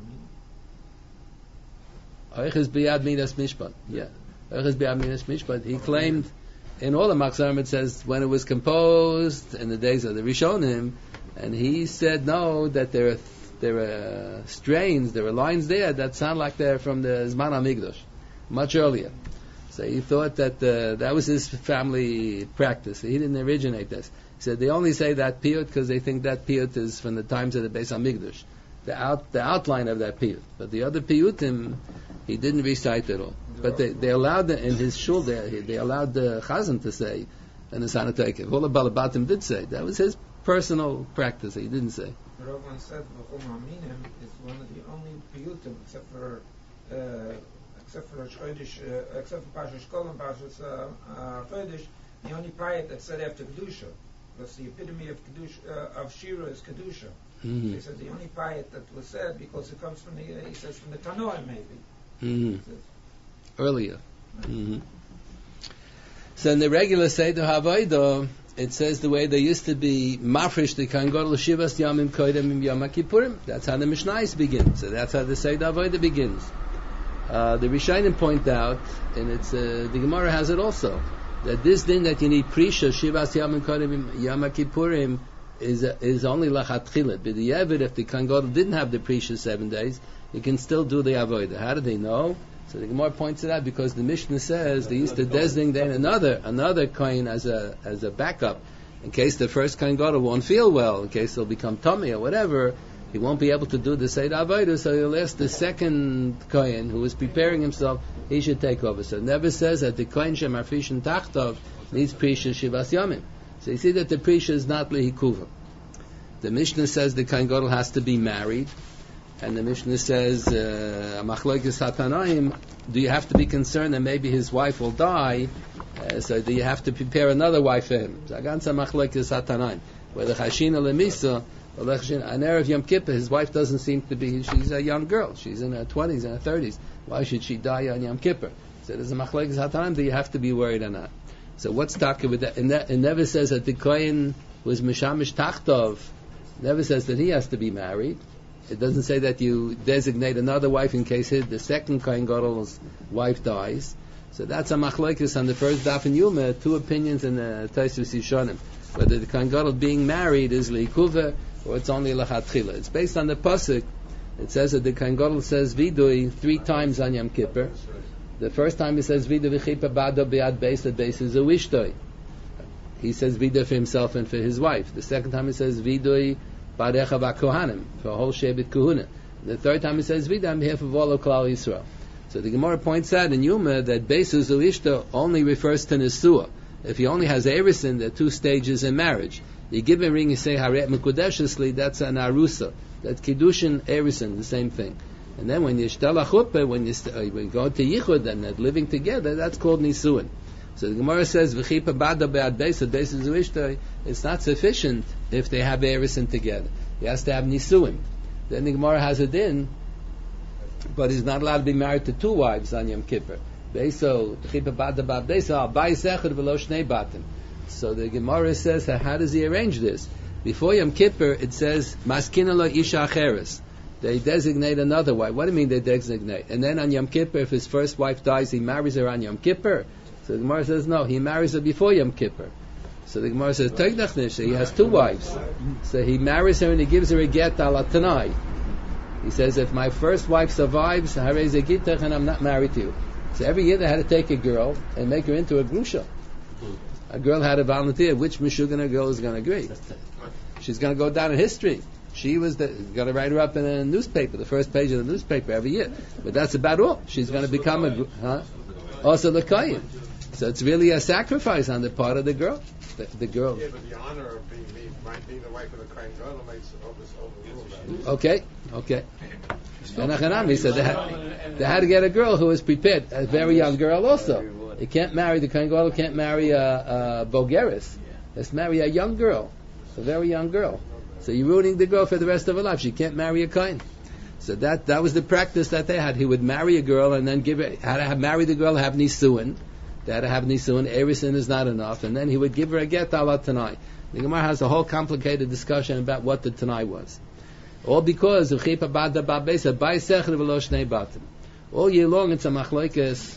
Oiches biyad minas mishpat. Yeah. Oiches biyad minas mishpat. He claimed, in all the Machzorim it says, when it was composed in the days of the Rishonim, and he said no, that there are, there are strains, there are lines there that sound like they're from the Zman HaMikdash, much earlier. So he thought that uh, that was his family practice. He didn't originate this. He said they only say that piyut because they think that piyut is from the times of the Beis HaMikdash. The out, the outline of that piyut. But the other piyutim, he didn't recite at all. But they, they allowed the, in his shul there, they allowed the Chazan to say, and the Nesana Toikef. All the Balabatim did say. That was his personal practice. He didn't say. The Rogan said V'chum Aminim is one of the only piyutim, except for uh, except for Rosh Chodesh, uh, except for Parshas Shkol and Parshas uh, uh, Chodesh, the only payat that said after Kedusha. Because the epitome of Kedusha, uh, of Shira is Kedusha. Mm-hmm. He said the only payat that was said because it comes from the uh, he says from the Tanoim maybe. Mm-hmm. Earlier. Mm-hmm. So in the regular Seder HaAvodah, it says the way they used to be mafresh the Kohen Gadol Shivas Yamim Koydem Yom Kippurim. That's how the Mishnayos begin. So that's how the Seder HaAvodah begins. Uh, the Rishonim point out, and it's uh, the Gemara has it also, that this din that you need Prisha Shivas Yamim Koydem Yom Kippurim is uh, is only lachatchila. But the Yevid, if the Kohen Gadol didn't have the Prisha seven days, you can still do the Avodah. How do they know? So the Gemara points it out because the Mishnah says they used to designate another another Kohen as a as a backup in case the first Kohen Gadol won't feel well, in case he'll become tummy or whatever, he won't be able to do the Seder Avodah, so he'll ask the second Kohen who is preparing himself, he should take over. So it never says that the Kohen Shemarfishin Tachtov needs Prisha Shivas Yamim. So you see that the Prisha is not Lehikuva. The Mishnah says the Kohen Gadol has to be married. And the Mishnah says, Machloekes Hatanaim, do you have to be concerned that maybe his wife will die? Uh, so do you have to prepare another wife for him? Zaganza Machloekes Hatanaim. Whether Chashina Lemisa, or an Erev Yom Kippur, his wife doesn't seem to be, she's a young girl. She's in her twenties and her thirties. Why should she die on Yom Kippur? So there's a Machloekes Hatanaim, do you have to be worried or not? So what's talking with that? And that, it never says that the Kohen was Mishamish Tachtov. It never says that he has to be married. It doesn't say that you designate another wife in case his, the second Kohen Gadol's wife dies. So that's a machlokes on the first daf in Yuma. Two opinions in the Tosfos Yishonim, whether the Kohen Gadol being married is leikuva or it's only lachatchila. It's based on the pasuk. It says that the Kohen Gadol says vidui three times on Yom Kippur. The first time he says vidui v'chipa bado biad beis, that beis is a wishtoi. He says vidui for himself and for his wife. The second time he says vidui Barecha Kohanim, for a whole Shevet Kuhuna. The third time he says Vida on behalf of all of Klal Yisrael. So the Gemara points out in Yuma that Beisu Zuishta only refers to Nesua. If he only has Erisin, there are two stages in marriage. You give a ring, you say Haret Mekudeshesli, that's an Arusa. That's Kiddushin, Erisin, the same thing. And then when you shtel chuppah, when you st- uh, when you go to yichud and they're living together, that's called nisuin. So the Gemara says v'chipa bada be'ad beisa beisa zuishtai. It's not sufficient if they have erisin together. He has to have nisuin. Then the Gemara has a din, but he's not allowed to be married to two wives on Yom Kippur. Beiso v'chipa bada be'ad beisa al bayis echad v'lo shnei batim. So the Gemara says, how does he arrange this? Before Yom Kippur, it says maskina lo isha acheres. They designate another wife. What do you mean they designate? And then on Yom Kippur, if his first wife dies, he marries her on Yom Kippur. So the Gemara says, no, he marries her before Yom Kippur. So the Gemara says, Tegnach he has two wives. So he marries her and he gives her a get ala tanai. He says, if my first wife survives, harei ze gitach, and I'm not married to you. So every year they had to take a girl and make her into a grusha. A girl had to volunteer. Which Meshuggah girl is going to agree? She's going to go down in history. She was going to write her up in a newspaper, the first page of the newspaper every year. But that's about all. She's going to become a, huh? Also the kohen. So it's really a sacrifice on the part of the girl. The, the girl. Yeah, but the honor of being, being, being the wife of the kohen gadol makes overrule that. Okay, okay. And Achanami said they had, they had to get a girl who was prepared, a very young girl also. You can't marry, the kohen gadol can't marry a, a bogeris. Let's marry a young girl, a very young girl. So you're ruining the girl for the rest of her life. She can't marry a kohen. So that that was the practice that they had. He would marry a girl and then give her, had to have, marry the girl, have nisuin. They had to have nisuin. Erisin is not enough. And then he would give her a get ala tanai. The Gemara has a whole complicated discussion about what the tanai was. All because of chipa bada babesa by sechre v'lo shnei batim. All year long it's a machlokes.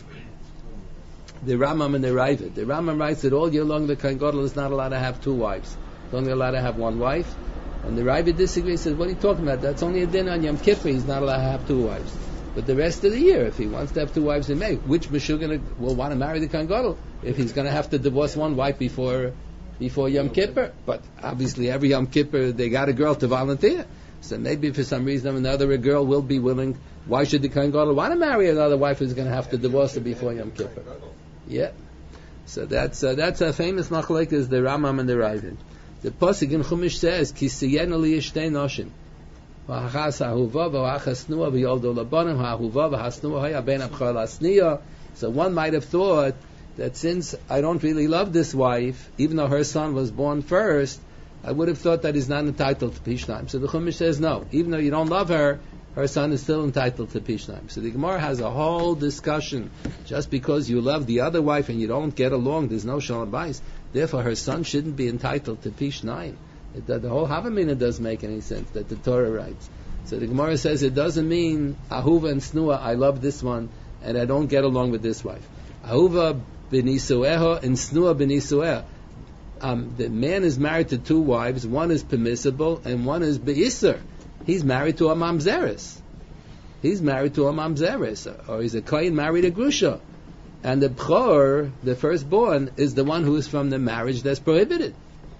The Rambam and the Ravid. The Rambam writes that all year long the kohen gadol is not allowed to have two wives. He's only allowed to have one wife. And the Ravid disagrees, says, what are you talking about? That's only a din on Yom Kippur. He's not allowed to have two wives. But the rest of the year, if he wants to have two wives in May, which Meshuggah will want to marry the kohen gadol if he's going to have to divorce one wife before before Yom Kippur? But obviously every Yom Kippur they got a girl to volunteer. So maybe for some reason or another a girl will be willing. Why should the kohen gadol want to marry another wife who's going to have to divorce her before Yom Kippur? Yeah. So that's uh, that's a famous machlokes is the Rambam and the Ravid. The pasuk in Chumash says, "Ki siyenu li yishtei noshim, v'achas ahuva v'achas snua v'yoldo labanim ha'ahuva v'hasnua haya ben abchar lasniya." So one might have thought that since I don't really love this wife, even though her son was born first, I would have thought that he's not entitled to Pishnaim. So the Chumash says, no, even though you don't love her, her son is still entitled to Pishnaim. So the Gemara has a whole discussion. Just because you love the other wife and you don't get along, there's no Shalom Bayis. Therefore, her son shouldn't be entitled to Pishnaim. The, the whole Havamina doesn't make any sense that the Torah writes. So the Gemara says it doesn't mean Ahuva and Snua, I love this one and I don't get along with this wife. Ahuva b'nisueha and Snua b'nisueha. Um, the man is married to two wives. One is permissible and one is be'isser. He's married to a mamzeres. He's married to a mamzeres, or he's a kohen married a grusha. And the bchor, the firstborn, is the one who is from the marriage that's prohibited.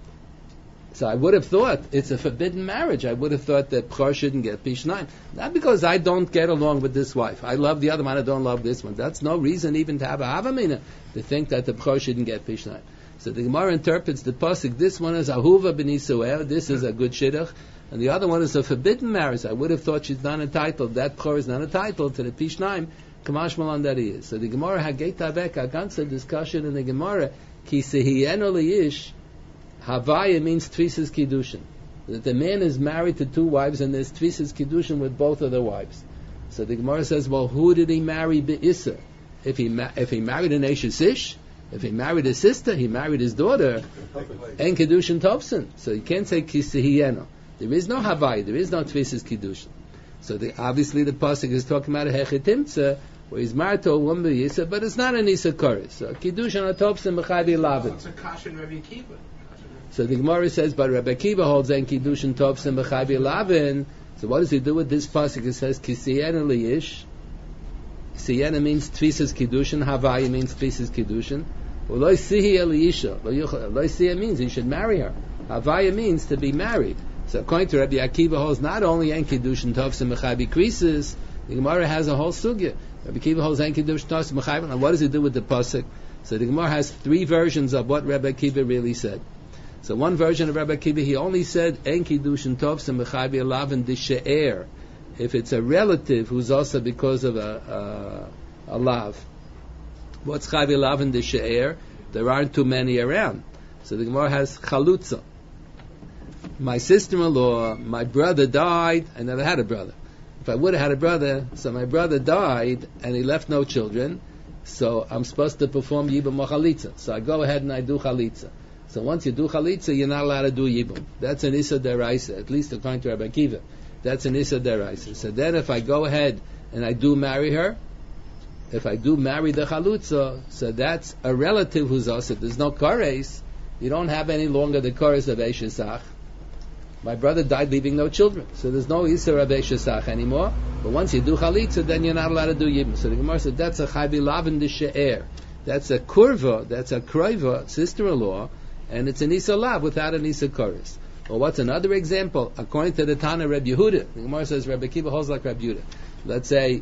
So I would have thought it's a forbidden marriage. I would have thought that bchor shouldn't get pishnaim. Not because I don't get along with this wife. I love the other one, I don't love this one. That's no reason even to have a havamina to think that the bchor shouldn't get pishnaim. So the Gemara interprets the pasuk. This one is ahuva b'nisuel. This is a good shidduch. And the other one is a forbidden marriage. I would have thought she's not entitled. That bchor is not entitled to the pishnaim. Kamash malan that he is. So the Gemara had geitavek a ganze discussion in the Gemara. Ki sehiyenu liyish havaya means tvisas kiddushin. That the man is married to two wives and there's tvisas kiddushin with both of the wives. So the Gemara says, well, who did he marry be'isser? If he ma- if he married an Eshes Ish, if he married his sister, he married his daughter, and Kiddushin Topsin. So you can't say Kisehiyeno. There is no Havai, there is no Tvisas Kiddushin. So the, obviously the pasuk is talking about a Hechetimtza, where he's married to a woman Yisa, but it's not an Isa Koris. So Kiddushin Topsin B'chayvi Lavin. It's a Kashin Rabbi Akiva. So the Gemara says, but Rabbi Akiva holds en Kiddushin Topsin B'chayvi Lavin. So what does he do with this pasuk? It says Kisehiyeno Liyish. Siyana means Tvisas Kiddushin, Havaya means Tvisas Kiddushin. Lo sihi eliyisha. Lo sihi means he should marry her. Havaya means to be married. So according to Rabbi Akiva holds not only en Kiddushin Tovsim Mechabi Krisis, the Gemara has a whole sugya. Rabbi Akiva holds en Kiddushin Tovsim Mechabi. And what does he do with the pasuk? So the Gemara has three versions of what Rabbi Akiva really said. So one version of Rabbi Akiva, he only said en Kiddushin Tovsim Mechabi Alavin Dishe'er. if it's a relative who's also because of a a, a lav. What's chavi lav in the she'er? There aren't too many around. So the Gemara has chalutza. My sister-in-law, my brother died. I never had a brother. If I would have had a brother, so my brother died and he left no children, so I'm supposed to perform yibum or chalitza. So I go ahead and I do chalitza. So once you do chalitza, you're not allowed to do yibum. That's an issa deraisa, at least according to Rabbi Akiva. That's an issa deraisa. So then if I go ahead and I do marry her, if I do marry the chalutza, so that's a relative who's also, there's no kares, you don't have any longer the kares of Eishesach. My brother died leaving no children, so there's no Isser of Eishesach anymore. But once you do chalitza, then you're not allowed to do yibum. So the Gemara said that's a chayvi lavin de she'er. That's a kurva, that's a kroiva, sister-in-law, and it's an Isa lav without an Isa kares. Well, what's another example? According to the Tana Reb Yehuda, the Gemara says Reb Akiva holds like Reb Yehuda. Let's say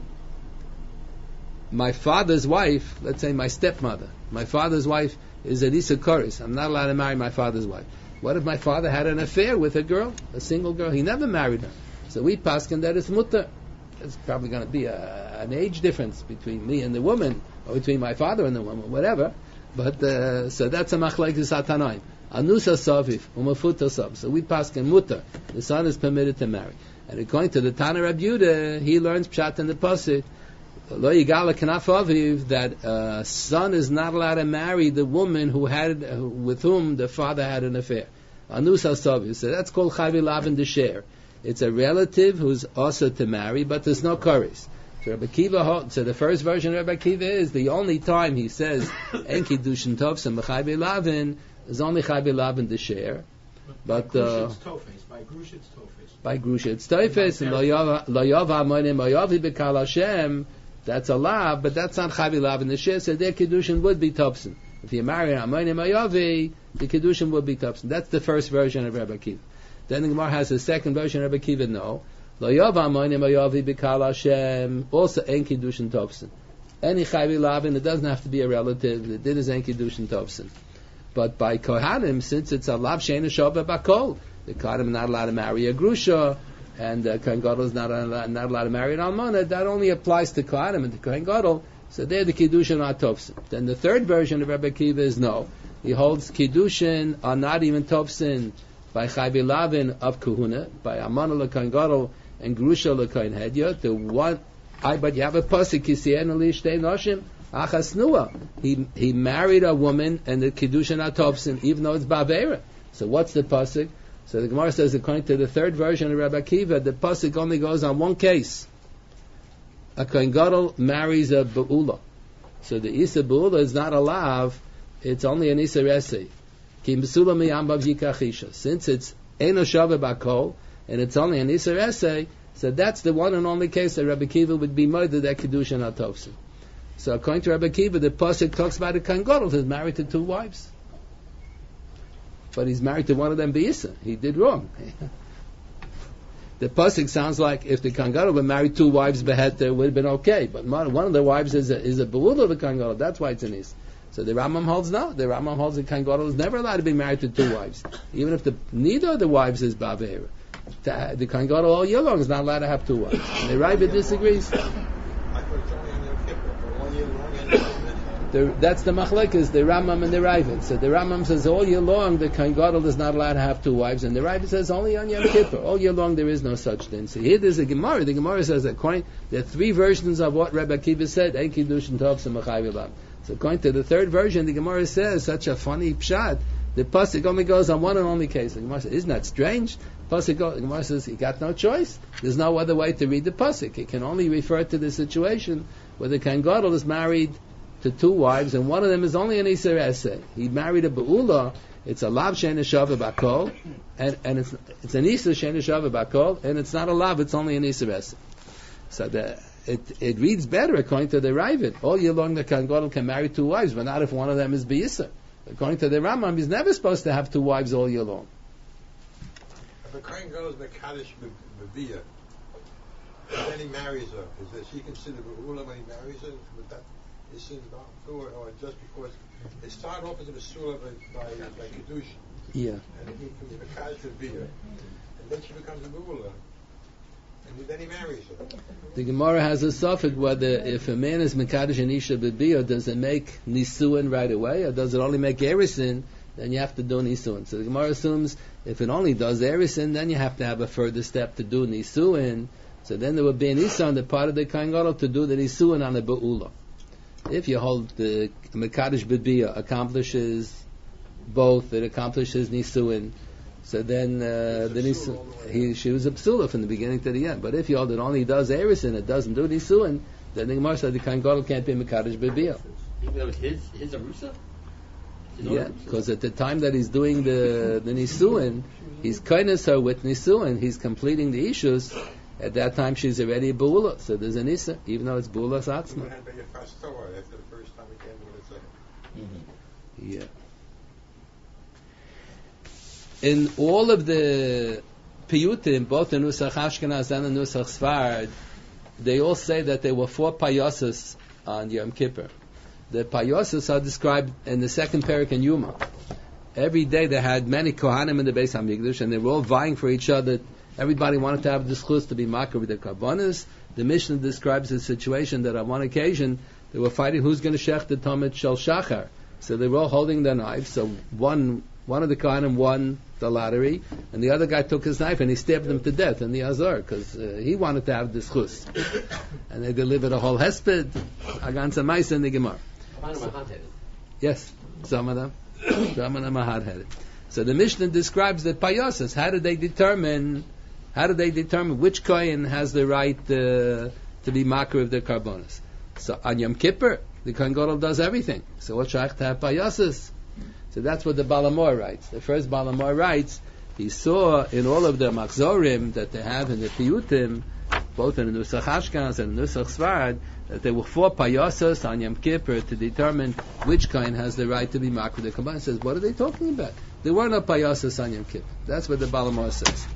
my father's wife, let's say my stepmother, my father's wife is an Isa kares. I'm not allowed to marry my father's wife. What if my father had an affair with a girl, a single girl? He never married her. So we paskin that it's mutter. There's probably going to be a, an age difference between me and the woman, or between my father and the woman, whatever. But uh, so that's a machlekes hatanoim. Anusa saviv umafuta sav. So we paskin mutter. The son is permitted to marry. And according to the Tana Reb Yehuda, he learns pshat in the pasuk. Lo yigala kanaf aviv, that uh, son is not allowed to marry the woman who had uh, with whom the father had an affair. Anus hasaviv. So that's called chavi lavin desher. It's a relative who's also to marry, but there's no kares. So Rabbi Akiva, so the first version of Rabbi Akiva is the only time he says en kiddushin tovsim b'chavi lavin is only chavi lavin desher. But uh, by Grush it's tofes. By Grush it's tofes and lo yav hamonim lo yavi b'kal Hashem. That's a lav, but that's not chavi lav in the shir. So their kiddushin would be topsin. If you marry an amonim ayavi, the kiddushin would be topsin. That's the first version of Rabbi Akiva. Then the Gemara has a second version of Rabbi Akiva. No, lo yav amonim ayavi b'kal Hashem. Also en kiddushin topsin. Any chavi lav, and it doesn't have to be a relative. The din is en kiddushin topsin. But by kohanim, since it's a lav sheina shava bakol, the kohanim are not allowed to marry a grusha. And uh, Kohen Gadol is not, uh, not allowed to marry an almana. That only applies to Kohanim and to Kohen Gadol. So they're the Kiddushin are Tofsin. Then the third version of Rabbi Akiva is no. He holds Kiddushin are not even Tofsin by Chayvi Lavin of Kahuna, by Almana LeKohen Gadol and Grusha LeKohen Hedya. The one, I but you have a pasuk Kisien Lishtei Noshim Achas Nua. He he married a woman and the Kiddushin are Tofsin, even though it's Bavera. So what's the pasuk? So the Gemara says, according to the third version of Rabbi Akiva, the pasuk only goes on one case. A Kohen Gadol marries a Be'ula. So the Isa Be'ula is not a lav, it's only an Isa Resi. Ki Mesula miyambav yikachisha. Since it's Eino Shava Bakol, and it's only an Isa Resi, so that's the one and only case that Rabbi Akiva would be murdered that Kiddushin Atovsin. So according to Rabbi Akiva, the pasuk talks about a Kohen Gadol who's married to two wives. But he's married to one of them Be'isa. He did wrong. The pasuk sounds like if the Kohen Gadol were married two wives beheter, it would have been okay. But one of the wives is a, is a Be'ula of the Kohen Gadol. That's why it's an Is. So the Rambam holds no. The Rambam holds the Kohen Gadol is never allowed to be married to two wives. Even if the neither of the wives is Bavera. The, the Kohen Gadol all year long is not allowed to have two wives. And the Rambam disagrees. I thought it's only on Yom Kippur for one year long and The, that's the machlekes, the Rambam and the Ravid. So the Rambam says all year long the Kohen Gadol is not allowed to have two wives, and the Ravid says only on Yom Kippur. All year long there is no such thing. So here there's a Gemara. The Gemara says according there are three versions of what Rabbi Akiva said. Ein kiddushin tovsim b'chayv lav. So according to the third version, the Gemara says such a funny pshat. The pasuk only goes on one and only case. The Gemara says, isn't that strange? Pasuk goes, the Gemara says he got no choice. There's no other way to read the pasuk. It can only refer to the situation where the Kohen Gadol is married to two wives, and one of them is only an Isser Eseh. He married a Be'ula, it's a Lav Shein Shava Bakol, and, and it's, it's an Isser Shein Shava Bakol, and it's not a Lav, it's only an Isser Eseh. So the, it, it reads better according to the Ravid. All year long the Kohen Gadol can marry two wives, but not if one of them is Be'isser. According to the Rambam, he's never supposed to have two wives all year long. If a Kohen Gadol is Mekadosh B'Biyah, and then he marries her, is that she considered Be'ula when he marries her? Would that is sin or, or just because it started off as a Basula by, by, by Kedushin. Yeah. And he becomes a Mekadosh B'Biyah. And then she becomes a Be'ula. And then he marries her. The Gemara has a suffix whether if a man is Mekadosh and Isha B'Biyah, does it make Nisuin right away, or does it only make Erisin? Then you have to do Nisuin. So the Gemara assumes if it only does Erisin, then you have to have a further step to do Nisuin. So then there would be an Isa on the part of the Kohen Gadol to do the Nisuin on the Be'ula. If you hold the Mekadosh B'Biyah accomplishes both, it accomplishes Nisuin, so then uh, the Nisu, he, she was a psula from the beginning to the end. But if you hold it only does Erisin, it doesn't do Nisuin, then the Gemara said the Kohen Gadol can't be Mekadosh B'Biyah. Even though it's his, his Arusa? His Yeah, because at the time that he's doing the the Nisuin, he's kindness her with Nisuin, he's completing the issues. At that time she's already a Be'ula, so there's an Isa, even though it's Be'ula Satzma. It had to be a fast Torah after the first time he came with a second. Yeah. In all of the piyutim, both the Nusach Ashkenaz and the Nusach Sfard, they all say that there were four payosas on Yom Kippur. The payosas are described in the second parak in Yuma. Every day they had many kohanim in the Beis Hamikdash, and they were all vying for each other. Everybody wanted to have the schus to be makar with the karbonis. The Mishnah describes a situation that on one occasion they were fighting who's going to shech the Talmud Shel Shachar. So they were all holding their knives. So one one of the kohanim won the lottery, and the other guy took his knife and he stabbed him to death in the Azor because uh, he wanted to have the schus. And they delivered a whole hesped, aganza ma'isa in the Gemara. Yes, some of them, some of them are hard-headed. So the Mishnah describes the payosas. How do they determine? How do they determine which kohen has the right uh, to be makar of the karbonos? So on Yom Kippur, the Kohen Gadol does everything. So what shaykh to have payosas? So that's what the Balamor writes. The first Balamor writes, he saw in all of the machzorim that they have in the piyutim, both in the Nusach Ashkenaz and the Nusach Sfard, that there were four payosas on Yom Kippur to determine which kohen has the right to be makar of the karbonos. He says, what are they talking about? There were no payosas on Yom Kippur. That's what the Balamor says.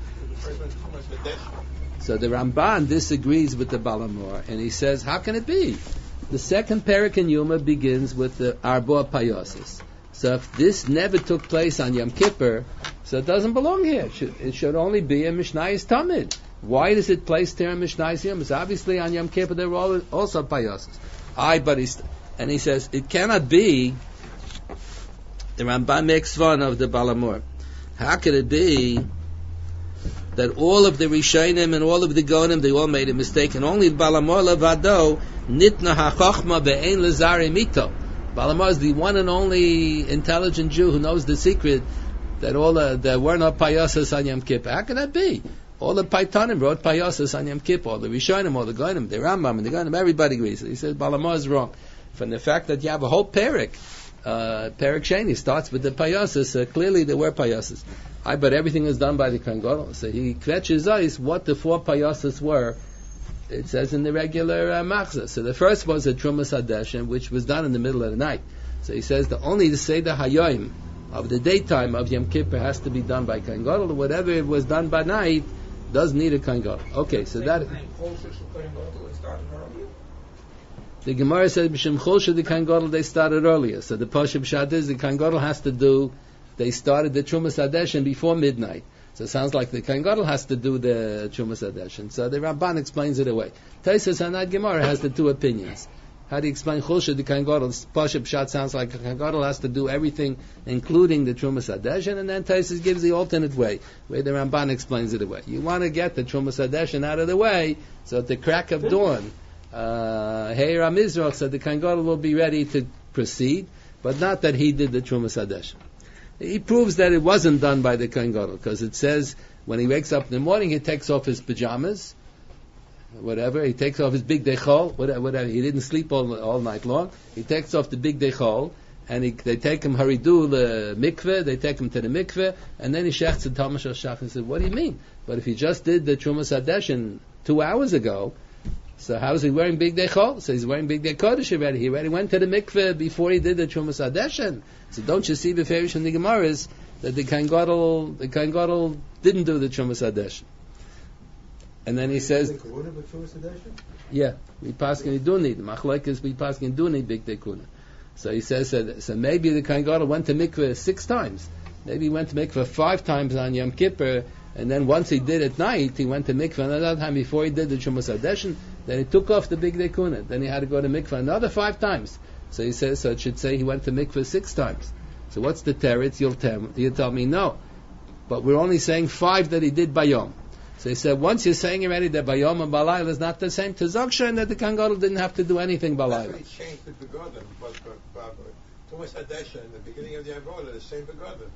So the Ramban disagrees with the Balamor, and he says, how can it be? The second parak in Yuma begins with the Arba Payosas. So if this never took place on Yom Kippur, so it doesn't belong here. It should, it should only be a Mishnayis Tamid. Why does it place there in Mishnayis Yom? It's obviously on Yom Kippur there were all, also Payosas. I, but he's, and he says, it cannot be, the Ramban makes fun of the Balamor. How could it be that all of the Rishonim and all of the Gonim, they all made a mistake, and only Balamor levado nitna hachachma be'ein lezari mito. Balamor is the one and only intelligent Jew who knows the secret that all the, there were no payosas on Yom Kippur. How can that be? All the Paitanim wrote payosas on Yom Kippur, all the Rishonim, all the Gonim, the Rambam and the Gonim, everybody agrees. He says Balamor is wrong. From the fact that you have a whole parak, uh, parak Sheni starts with the payosas, uh, clearly there were payosas. I but everything is done by the Kohen Gadol. So he kvetches eyes what the four payosas were. It says in the regular uh, machzah. So the first was a Trumas Hadeshin, which was done in the middle of the night. So he says the only the Seder Hayoim of the daytime of Yom Kippur has to be done by Kohen Gadol. Whatever it was done by night does need a Kohen Gadol. Okay, so that the Gemara says B'Shem Choshe the Kohen Gadol they started earlier. So the Pashup Pshat is the Kohen Gadol has to do. They started the Trumas Hadeshin before midnight. So it sounds like the Kohen Gadol has to do the Trumas Hadeshin. So the Ramban explains it away. Taisus Hanad Gemara has the two opinions. How do you explain Chulsha the Kohen Gadol? Pashup Pshat sounds like the Kohen Gadol has to do everything, including the Trumas Hadeshin, and then Taisus gives the alternate way, where the Ramban explains it away. You want to get the Trumas Hadeshin out of the way, so at the crack of dawn, uh, Heira Mizrach said the Kohen Gadol will be ready to proceed, but not that he did the Trumas Hadeshin. He proves that it wasn't done by the Kohen Gadol, because it says when he wakes up in the morning, he takes off his pajamas, whatever, he takes off his big dechol, whatever, whatever. He didn't sleep all, all night long. He takes off the big dechol, and he, they take him haridu the mikveh, they take him to the mikveh, and then he shechts the Talmud Shel Shach and said, what do you mean? But if he just did the Trumas Hadeshin two hours ago, so how is he wearing big dechol? So he's wearing big dekodesh already. He already went to the mikveh before he did the Trumas Hadeshin. So don't you see beferish in the Gemaras that the Kohen Gadol, the Kohen Gadol didn't do the Trumas Hadeshin. And then he says, yeah, we paskin do need machlekes. We paskin do need big dekuna. So he says that. So maybe the Kohen Gadol went to mikveh six times. Maybe he went to mikveh five times on Yom Kippur, And then once he did at night, he went to mikveh another time before he did the Chumas Hadeshin. Then he took off the big dekuna. Then he had to go to mikveh another five times. So he says, so it should say he went to mikveh six times. So what's the teretz? You'll tell, you'll tell me no. But we're only saying five that he did bayom. So he said, once you're saying already that bayom and balayla is not the same, to Zogshan that the Kohen Gadol didn't have to do anything balayla. He changed the begotten, but Tumas Hadesha in the beginning of the Avodah, the same begotten.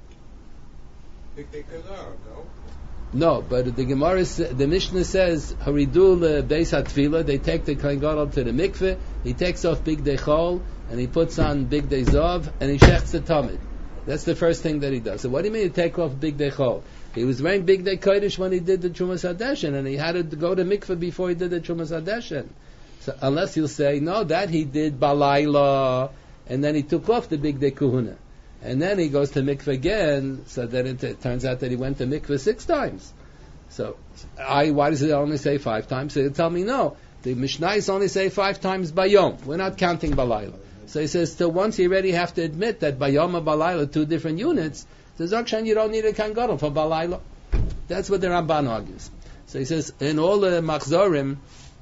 Big Day Kazar, no? No, but the Gemara, the Mishnah says, Haridul Beis HaTfilah, they take the Kohen Gadol to the mikveh, he takes off Big Day Chol, and he puts on Big Day Zov, and he shechts the Tamid. That's the first thing that he does. So what do you mean to take off Big Day Chol? He was wearing Big Day Kodesh when he did the Chumas Hadeshin, and he had to go to mikveh before he did the Chumas Hadeshin. So unless you'll say, no, that he did Balayla, and then he took off the Big Day Kuhuna. And then he goes to mikveh again, so that it, it turns out that he went to mikveh six times. So, I, why does it only say five times? So you tell me no. The Mishnayos only say five times bayom. We're not counting balayla. So he says, still once you already have to admit that bayom and balayla are two different units, so Zakshan, you don't need a Kohen Gadol for balayla. That's what the Ramban argues. So he says, in all the machzorim,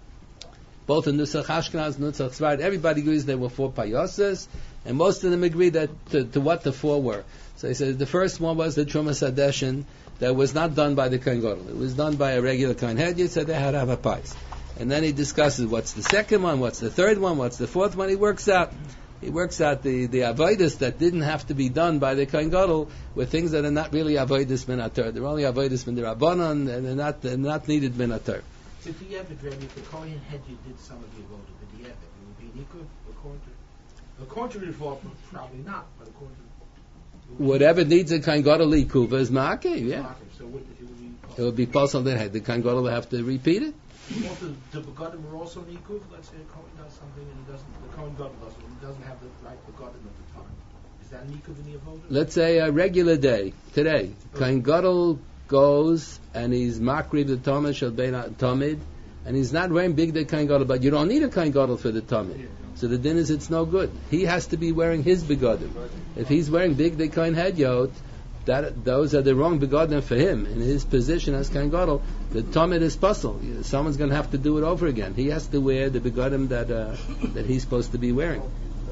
both in Nusach Ashkenaz, Nusach Sfard, everybody agrees there were four payoses, and most of them agree that to, to what the four were. So he says the first one was the Chumas Hadeshin that was not done by the Kohen Gadol. It was done by a regular Kohen Hedyot, so they had to have a pais. And then he discusses what's the second one, what's the third one, what's the fourth one. He works out, he works out the the avodas that didn't have to be done by the Kohen Gadol were things that are not really avodas min ator. They're only avodas min derabanan, and they're not they're not needed min ator. So if you have a Rebbe, if the Kohen Hedyot did some of the avodah, but the Rebbe, it would be an equal according to according to the Reform, probably not, but according to whatever needs a Kohen Gadol likuva is ma'akev, yeah. So would, it would be It would be possible that the Kohen Gadol would have to repeat it. Well, the, the begotten were also an equal. Let's say a Kohen does something and he doesn't, the Kohen Gadol doesn't, he doesn't have the right begotten at the time. Is that an equal in the avodah? Let's say a regular day, today. Kohen Gadol goes and he's makrib the Tamid shel bein Tamid, and he's not wearing big day Kohen Gadol, but you don't need a Kohen Gadol for the Tamid. Yeah. So the din is it's no good. He has to be wearing his begotten. If he's wearing big day Kohen Hedyot, that those are the wrong begotten for him. In his position as Kohen Gadol, the Tamid is puzzle. Someone's going to have to do it over again. He has to wear the begotten that uh, that he's supposed to be wearing.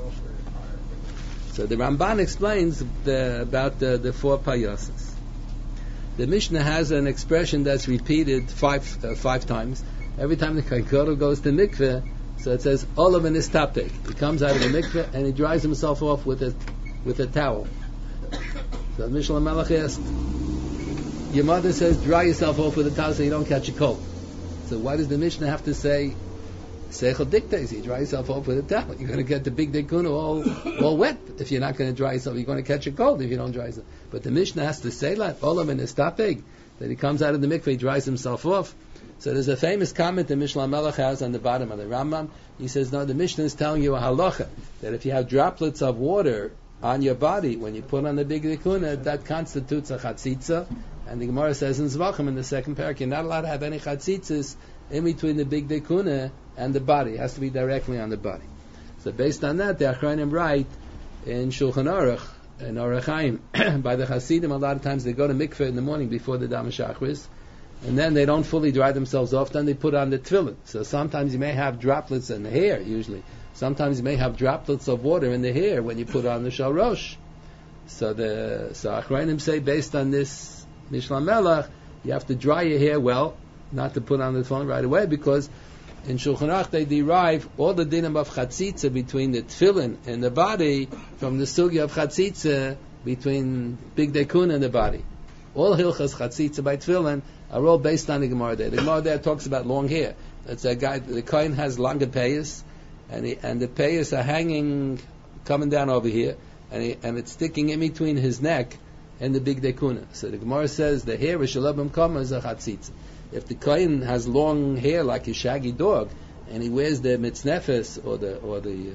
So the Ramban explains the, about the, the four payasas. The Mishnah has an expression that's repeated five uh, five times. Every time the Kohen Gadol goes to mikveh, so it says olav and istapek. He comes out of the mikveh and he dries himself off with a with a towel. So Mishnah Melech asked, your mother says dry yourself off with a towel so you don't catch a cold. So why does the Mishnah have to say Seichel dictates you dry yourself off with a towel? You're going to get the big dekuna all all wet if you're not going to dry yourself. You're going to catch a cold if you don't dry yourself. But the Mishnah has to say that olav and istapek, that he comes out of the mikveh, he dries himself off. So there's a famous comment that Mishnah Melech has on the bottom of the Rambam. He says, no, the Mishnah is telling you a halacha, that if you have droplets of water on your body, when you put on the big dekuna, that constitutes a chatzitza. And the Gemara says in Zvachim, in the second parak, you're not allowed to have any chatzitzas in between the big dekuna and the body. It has to be directly on the body. So based on that, the Achronim write in Shulchan Aruch, in Orach Chaim, by the Hasidim, a lot of times they go to mikveh in the morning before the Dam Shachris, and then they don't fully dry themselves off, then they put on the tefillin. So sometimes you may have droplets in the hair, usually. Sometimes you may have droplets of water in the hair when you put on the shalrosh. So the so Achronim say, based on this Mishnah Melech, you have to dry your hair well, not to put on the tefillin right away, because in Shulchan Aruch they derive all the dinim of chatzitza between the tefillin and the body from the sugya of chatzitza between big dekuna and the body. All hilchas chatzitza by tefillin are all based on the Gemara there. The Gemara there talks about long hair. It's a guy, the kohen has longer payas, and he, and the payas are hanging, coming down over here, and he, and it's sticking in between his neck and the big dekuna. So the Gemara says the hair is shalabim kama is a chatzitza. If the kohen has long hair like a shaggy dog, and he wears the mitznefes or the or the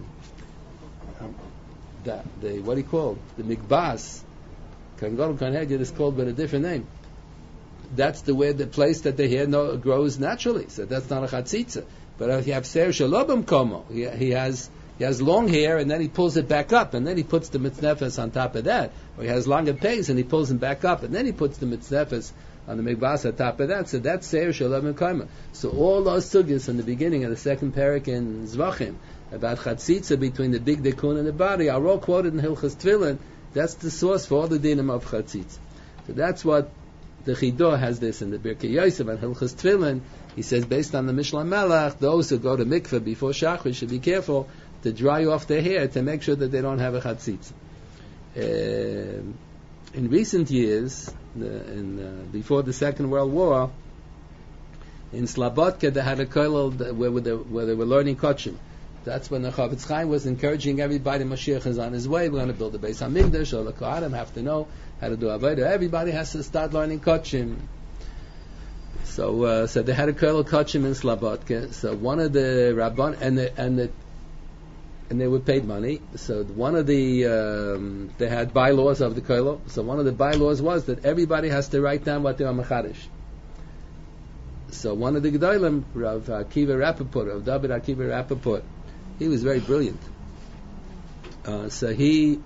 um, the, the what do you call the mikbas, Kohen Gadol Kohen Hedyot is called by a different name. That's the way the place that the hair no, grows naturally. So that's not a chatzitza. But if you have ser shalobim komo, he, he has he has long hair and then he pulls it back up and then he puts the mitznefes on top of that. Or he has longer pays and he pulls them back up and then he puts the mitznefes on the mikvahs on top of that. So that's seir shalav mekayma. So all those sugyas in the beginning of the second parak in Zvachim about chatzitza between the big dekun and the body are all quoted in Hilchas Tefillin. That's the source for all the dinim of chatzitza. So that's what the Chidah has this in the Birkei Yosef and Hilchas Tefillin. He says based on the Mishnah Melech, those who go to mikveh before Shachris should be careful to dry off their hair to make sure that they don't have a chatzitza. Uh, in recent years, the, in, uh, before the Second World War, in Slobodka they had a kollel where, where, they, where they were learning Kochim. That's when the Chavetz Chaim was encouraging everybody. Mashiach is on his way. We're going to build a Beis Hamikdash. All the Kohanim have to know how to do Avodah. Everybody has to start learning Kochim. So, uh, so they had a kollel Kochim in Slobodka. So one of the Rabban and the and the and they were paid money. So one of the um, they had bylaws of the kollel. So one of the bylaws was that everybody has to write down what they are mechadish. So one of the Gedolim, Rav Akiva Rappaport, Rav David Akiva Rappaport, he was very brilliant. Uh, so he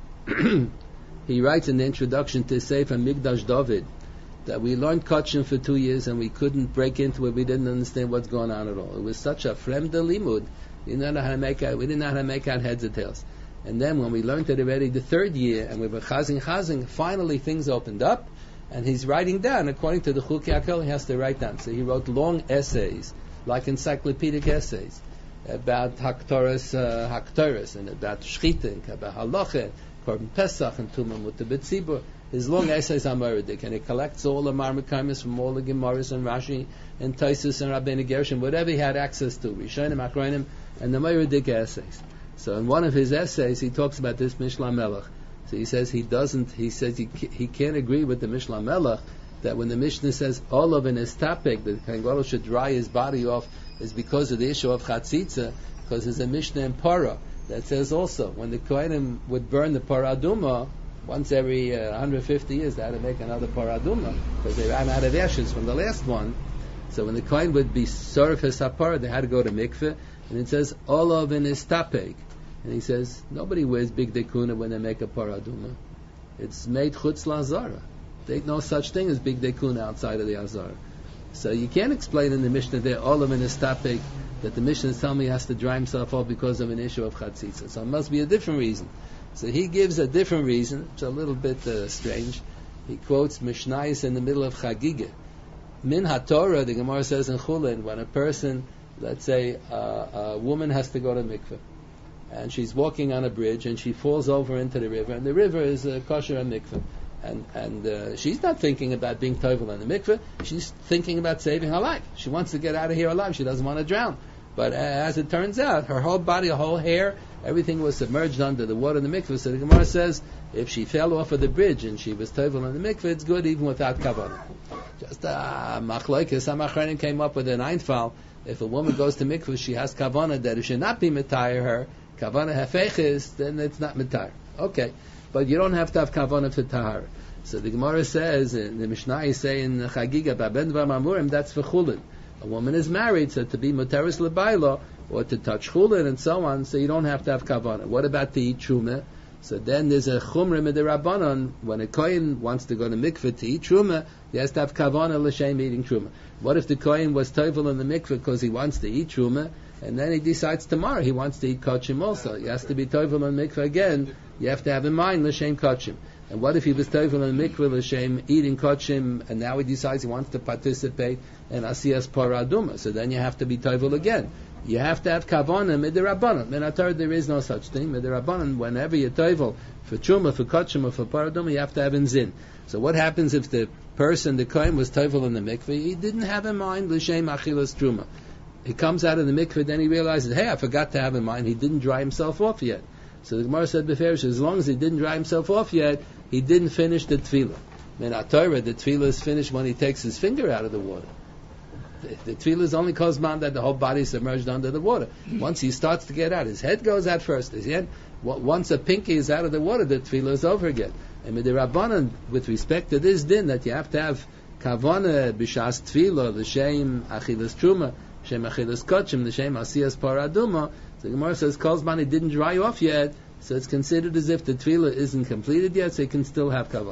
he writes in the introduction to Sefer Migdash David that we learned Kochim for two years and we couldn't break into it. We didn't understand what's going on at all. It was such a fremde limud. We didn't know how to make out. We didn't know how to make out heads or tails. And then when we learned it already the third year and we were chazing chazing, finally things opened up. And he's writing down, according to the Chukei HaKol, he has to write down. So he wrote long essays, like encyclopedic essays, about Haktoras, uh, Haktoras, and about Shchiting, about Halacha, Korban Pesach, and Tumah Mutar B'Tzibur. His long essays are Moradik, and he collects all the Marmukaimis from all the Gemaras and Rashi and Taisus and Rabbeinu Gershon, whatever he had access to, Rishonim, Achronim, and the Moradik essays. So in one of his essays, he talks about this Mishnah Melech. So he says he doesn't. He says he he can't agree with the Mishnah Melech that when the Mishnah says olav in his tapek that Kohen Gadol should dry his body off is because of the issue of chatzitza, because there's a Mishnah in Parah that says also when the Kohanim would burn the Parah Aduma once every uh, one hundred fifty years, they had to make another Parah Aduma because they ran out of ashes from the last one. So when the Kohen would be soref his hapara, they had to go to mikveh, and it says olav in his tapek. And he says, nobody wears big dekuna when they make a paraduma. It's made chutz la'azara. There's no such thing as big dekuna outside of the azara. So you can't explain in the Mishnah there, Olam in his tapek, that the Mishnah is telling me he has to dry himself off because of an issue of chatzitza. So it must be a different reason. So he gives a different reason. It's a little bit uh, strange. He quotes Mishnayos in the middle of Chagiga. Min HaTorah, the Gemara says in Chulin, when a person, let's say uh, a woman has to go to mikveh, and she's walking on a bridge and she falls over into the river, and the river is uh, kosher and mikveh, and and uh, she's not thinking about being tovel in the mikveh, she's thinking about saving her life. She wants to get out of here alive. She doesn't want to drown. But uh, as it turns out, her whole body, her whole hair, everything was submerged under the water in the mikveh. So the Gemara says if she fell off of the bridge and she was tovel in the mikveh, it's good even without kavanah. Just uh, machlokes hamachronim came up with an einfal. If a woman goes to mikveh, she has kavanah that it should not be mitayr her. Kavanah hafechis, then it's not mitar. Okay, but you don't have to have kavanah for tahara. So the Gemara says, in the Mishnah is saying Chagiga Baben Vamamurim, that's for chulin. A woman is married, so to be muteris lebaylo or to touch chulin and so on, so you don't have to have kavanah. What about to eat truma? So then there's a chumra midirabanan. When a kohen wants to go to mikveh to eat truma, he has to have kavanah l'shem eating truma. What if the kohen was tovel in the mikveh because he wants to eat truma? And then he decides tomorrow he wants to eat kochim also. He has to be tovel on mikveh again. You have to have in mind l'shem kochim. And what if he was tovel on mikveh l'shem eating kochim, and now he decides he wants to participate in asiyas paraduma? So then you have to be tovel again. You have to have kavanah midirabanan. In Torah there is no such thing. Midirabanan, whenever you're tovel for truma, for kochim, or for paraduma, you have to have in zin. So what happens if the person, the kohen, was tovel in the mikveh? He didn't have in mind l'shem achilas truma. He comes out of the mikveh, then he realizes, hey, I forgot to have in mind, he didn't dry himself off yet. So the Gemara said before, as long as he didn't dry himself off yet, he didn't finish the tefillah. In Torah, the tefillah is finished when he takes his finger out of the water. The, the tefillah is only correspond that the whole body is submerged under the water. Once he starts to get out, his head goes out first. His head, once a pinky is out of the water, the tefillah is over again. And with the Rabbanan, with respect to this din, that you have to have kavanah b'shas tefillah, l'shem achilas truma, Shem achilas kochim, the shem asiyas paraduma. So the Gemara says Kolzman didn't dry off yet, so it's considered as if the tefillah isn't completed yet, so he can still have kavanah.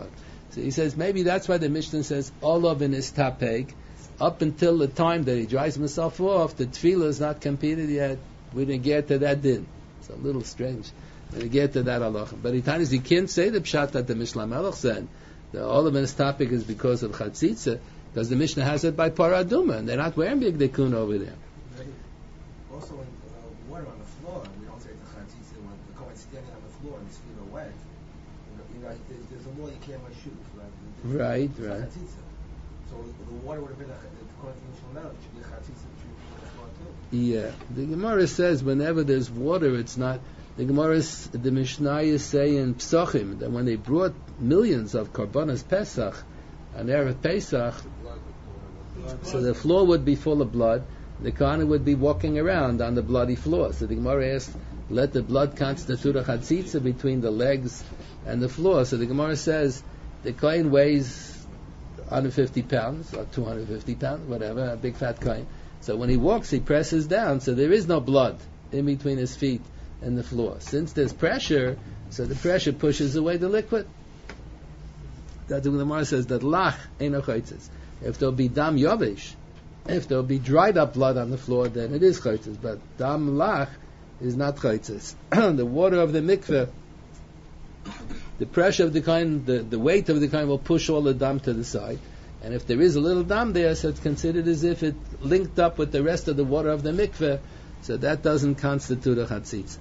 So he says maybe that's why the Mishnah says Olav in his tapeg, up until the time that he dries himself off, the tefillah is not completed yet. We didn't get to that din. It's a little strange. We didn't get to that halacha. But he times he can't say the pshat that the Mishnah Melech said. The Olav in his tapeg is because of chatzitza, because the Mishnah has it by paraduma, and they're not wearing big dekun over there. Also, in uh, water on the floor, we don't say the chatzitza when the Kohen's standing on the floor and his feet are wet. You know, there's, there's a law you can't wear shoes, right? Right, There's right. chatzitza. So the water would have been a, according to Mishnah Melech, it should be a chatzitza on the floor too. Yeah, the Gemara says whenever there's water, it's not. The Gemara, is, the Mishnah is saying in Psachim that when they brought millions of karbanas Pesach, on Erev Pesach, so the floor would be full of blood. The Kohen would be walking around on the bloody floor. So the Gemara asked, let the blood constitute a chatzitza between the legs and the floor. So the Gemara says the Kohen weighs one hundred fifty pounds or two hundred fifty pounds, whatever, a big fat Kohen. So when he walks, he presses down, so there is no blood in between his feet and the floor. Since there's pressure, so the pressure pushes away the liquid. That the Gemara says that lach eino chaytzis. If there'll be dam yavish, if there'll be dried up blood on the floor, then it is chaytzis. But dam lach is not chaytzis. The water of the mikveh, the pressure of the kind, the, the weight of the kind will push all the dam to the side. And if there is a little dam there, so it's considered as if it linked up with the rest of the water of the mikveh, so that doesn't constitute a chatzitz.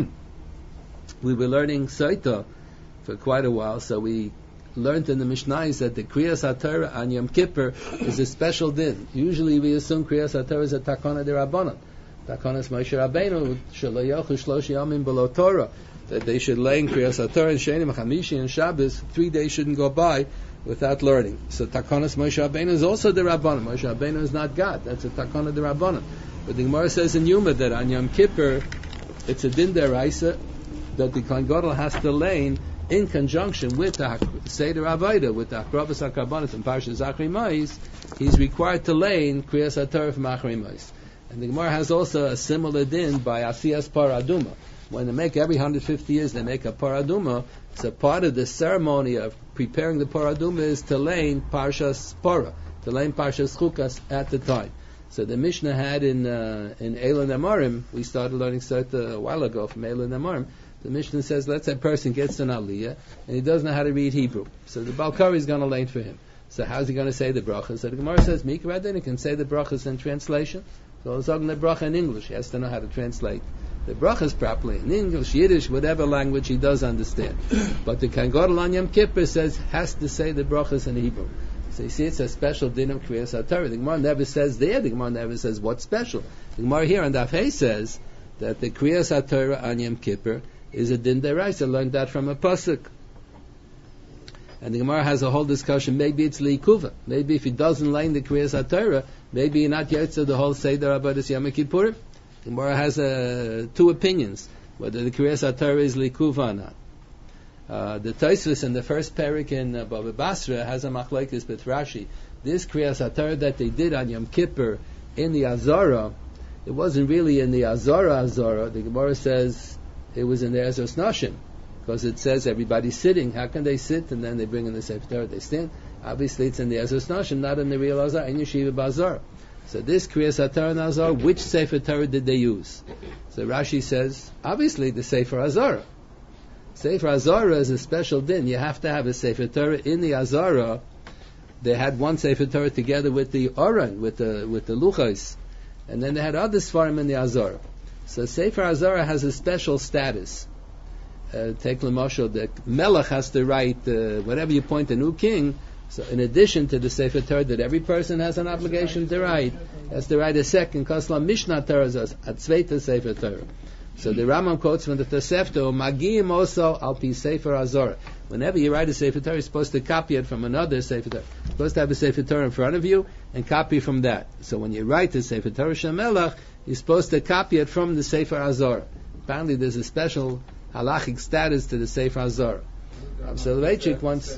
We were learning Saita for quite a while, so we learned in the Mishnah that the Kriyas HaTorah on Yom Kippur is a special din. Usually we assume Kriyas HaTorah is a takana de Rabbanan. Takanas Moshe Rabbeinu, shelo yochu shlosh yamim below Torah, that they should lay in Kriyas HaTorah and Sheni Chamishi and Shabbos, three days shouldn't go by without learning. So Takanas Moshe Rabbeinu is also the Rabbanan. Moshe Rabbeinu is not God. That's a takana de Rabbanan. But the Gemara says in Yuma that on Yom Kippur, it's a din deraisa that the Kohen Gadol has to lay in conjunction with the Seder Avodah, with the Akrabas HaKarbanos and Parshas Zachri Mais. He's required to lay in Kriyas HaTorah from Achri Mais. And the Gemara has also a similar din by Asiyas Paraduma. When they make every one hundred fifty years, they make a Paraduma. So part of the ceremony of preparing the Paraduma is to lay in Parshas Para, to lay in Parshas Chukas at the time. So the Mishnah had in uh, in Eilan Amarim, we started learning Sota a while ago from Eilan Amarim. The Mishnah says, let's say a person gets an Aliyah and he doesn't know how to read Hebrew. So the Balkari is going to learn for him. So how's he going to say the brachas? So the Gemara says, Mikra Adin can say the brachas in translation. So he's talking the bracha in English. He has to know how to translate the brachas properly in English, Yiddish, whatever language he does understand. But the Kohen Gadol on Yom Kippur says has to say the brachas in Hebrew. So you see, it's a special din of Kriyas HaTorah. The Gemara never says there. The Gemara never says what's special. The Gemara here on Daf Hey says that the Kriyas HaTorah on Yom Kippur is a din deraisa. Learned that from a pasuk. And the Gemara has a whole discussion. Maybe it's liikuva. Maybe if he doesn't learn the Kriyas HaTorah, maybe you're not yotze the whole Seder Avodas Yom Kippurim. The Gemara has uh, two opinions whether the Kriyas HaTorah is liikuva or not. Uh, the Tosfos in the first parak in uh, Bava Basra has a machlekes with Rashi. This Kriyas HaTorah that they did on Yom Kippur in the Azara, it wasn't really in the Azara Azara. The Gemara says it was in the Ezras Nashim, because it says everybody's sitting. How can they sit and then they bring in the Sefer Torah? They stand. Obviously, it's in the Ezras Nashim, not in the real Azara, in Yeshiva Bazar. So this Kriyas HaTorah and Azara, which Sefer Torah did they use? So Rashi says, obviously the Sefer Azara. Sefer Azara is a special din. You have to have a Sefer Torah in the Azara. They had one Sefer Torah together with the Aron, with the with the Luchos, and then they had other Sfarim in the Azara. So Sefer Azara has a special status. Uh, take L'moshel, the Melech has to write uh, whenever you appoint a new king. So in addition to the Sefer Torah that every person has an obligation to write, has to write a second Kaslam Mishnah Torah, a Tzveita Sefer Torah. So the Rambam quotes from the Tosefta, Magiyim also al pi Sefer Azara. Whenever you write a Sefer Torah, you're supposed to copy it from another Sefer Torah. You're supposed to have a Sefer Torah in front of you and copy from that. So when you write the Sefer Torah Shemelach, you're supposed to copy it from the Sefer Azara. Apparently there's a special halachic status to the Sefer Azara. Rav Soloveitchik wants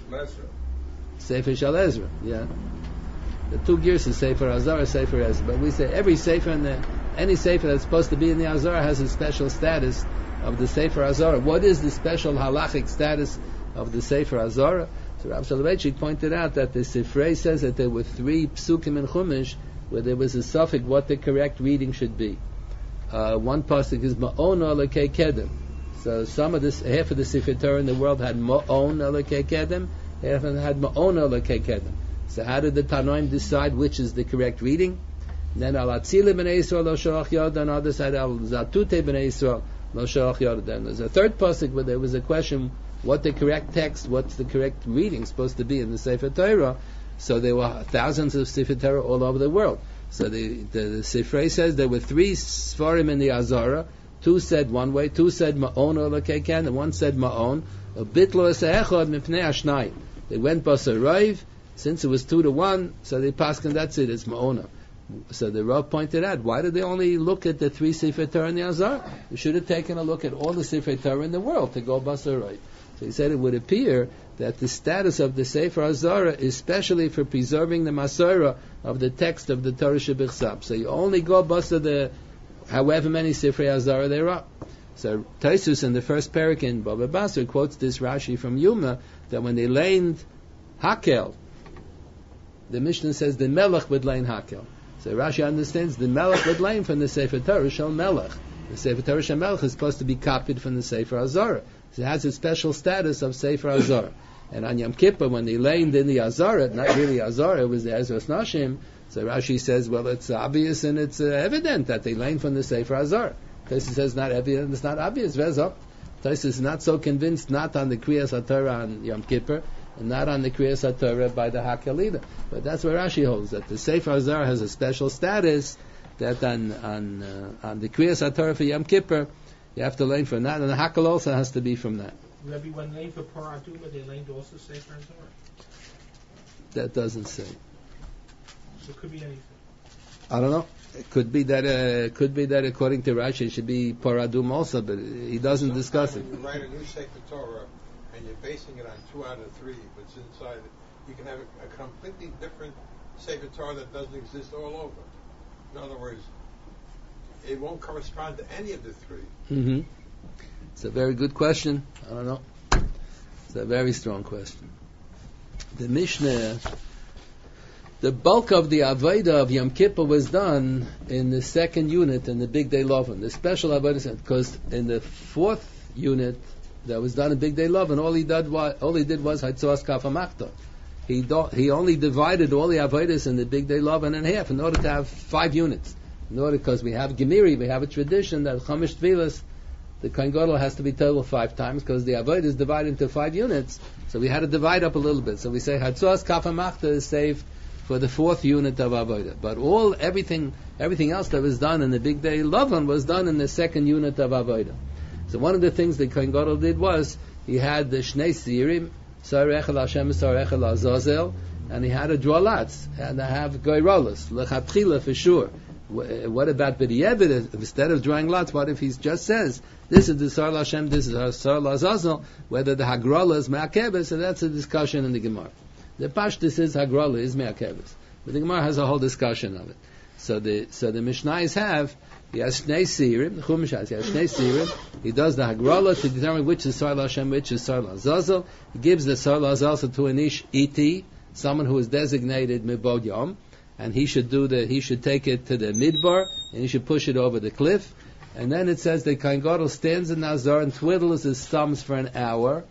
Sefer Shal Ezra, yeah. The two gears is Sefer Azara, Sefer Ezra. But we say every Sefer in the any Sefer that's supposed to be in the Azara has a special status of the Sefer Azara. What is the special halachic status of the Sefer Azara? So Rav Soloveitchik pointed out that the Sifrei says that there were three psukim in Chumash where there was a suffix what the correct reading should be. Uh, one pasuk is Ma'on Elokei Kedem. So some of this, half of the Sefer Torah in the world had Ma'on Elokei Kedem, half of them had Ma'on Elokei Kedem. So how did the Tanoim decide which is the correct reading? And then Al Atzile B'nei Yisrael Lo Shalach Yod, on the other side Al Zatute B'nei Yisrael Lo Shalach Yod. Then there's a third pasuk where there was a question what the correct text, what's the correct reading supposed to be in the Sefer Torah. So there were thousands of Sefer Torah all over the world. So the, the, the Sifrei says there were three Sfarim in the Azara. Two said one way, two said Ma'on Elokei Kedem, and one said Ma'on. A bitlo esechad mipnei ashnai. They went basarayv. Since it was two to one, so they passed, and that's it. It's Ma'ona. So the Rav pointed out, why did they only look at the three Sefer Torah in the Azara? They should have taken a look at all the Sefer Torah in the world to go basarayv. So he said it would appear that the status of the Sefer Azara is especially for preserving the Masorah of the text of the Torah Shebichsab. So you only go basa the however many Sifrei Azara there are. So Taisus in the first parak in Baba Basra quotes this Rashi from Yuma that when they laned Hakel, the Mishnah says the Melech would lane Hakel. So Rashi understands the Melech would lane from the Sefer Torah Shel Melech. The Sefer Torah Shel Melech is supposed to be copied from the Sefer Azara. So it has a special status of Sefer Azara. And on Yom Kippur, when they laned in the Azara, not really Azara, it was the Ezras Nashim, so Rashi says, well, it's obvious and it's uh, evident that they laned from the Sefer Azara. Taisus says not evident, it's not obvious. Vezop. Taisus is not so convinced, not on the Kriyas HaTorah on Yom Kippur, and not on the Kriyas HaTorah by the Hakelida. But that's where Rashi holds, that the Sefer Azara has a special status, that on on, uh, on the Kriyas HaTorah for Yom Kippur, you have to lane from that, and the Hakel also has to be from that. Rabbi, when they for Paraduma, they laned also Sefer Azara? That doesn't say. So it could be anything. I don't know. It could be that. Uh, could be that according to Rashi, it should be Paradum also, but he doesn't Sometimes discuss it. when you write a new Sefer Torah and you're basing it on two out of three, what's inside it, you can have a, a completely different Sefer Torah that doesn't exist all over. In other words, it won't correspond to any of the three. Mm-hmm. It's a very good question. I don't know. It's a very strong question. The Mishnah, the bulk of the Avodah of Yom Kippur was done in the second unit in the Big Day Lovin. The special Avodah, because in the fourth unit that was done in Big Day Lovin, all he did was all he did was Haitzoas Kafamachta. He do, he only divided all the Avodas in the Big Day Lovin in half in order to have five units. In order, because we have Gemiri, we have a tradition that Chamish Tvilas, the Kohen Gadol has to be total five times because the Avodah is divided into five units. So we had to divide up a little bit. So we say Hatzos Kafamachta is saved for the fourth unit of Avodah. But all everything everything else that was done in the Big Day Lavan was done in the second unit of Avodah. So one of the things the Kohen Gadol did was he had the Shnei Sirim, Sar Echel Hashem, Sar Echel Azazel, and he had to draw lots and to have Goyrolas, Lechatchila for sure. What about B'di'evet? Instead of drawing lots, what if he just says, this is the Sar Lashem, this is the Sar Lazazel, whether the Hagrala is Me'akebes, so that's a discussion in the Gemara. The Pashtus is Hagrala is Me'akebes. But the Gemara has a whole discussion of it. So the so the Mishnayos have, he has Shnei Sirim, the Chumash has, he has Shnei Sirim, he does the Hagrala to determine which is Sar Lashem, which is Sar Lazazel. He gives the Sar Lazazel to an Ish Iti, someone who is designated Mibod Yom, and he should do the, he should take it to the midbar, and he should push it over the cliff. And then it says that Kohen Gadol stands in Nazar and twiddles his thumbs for an hour,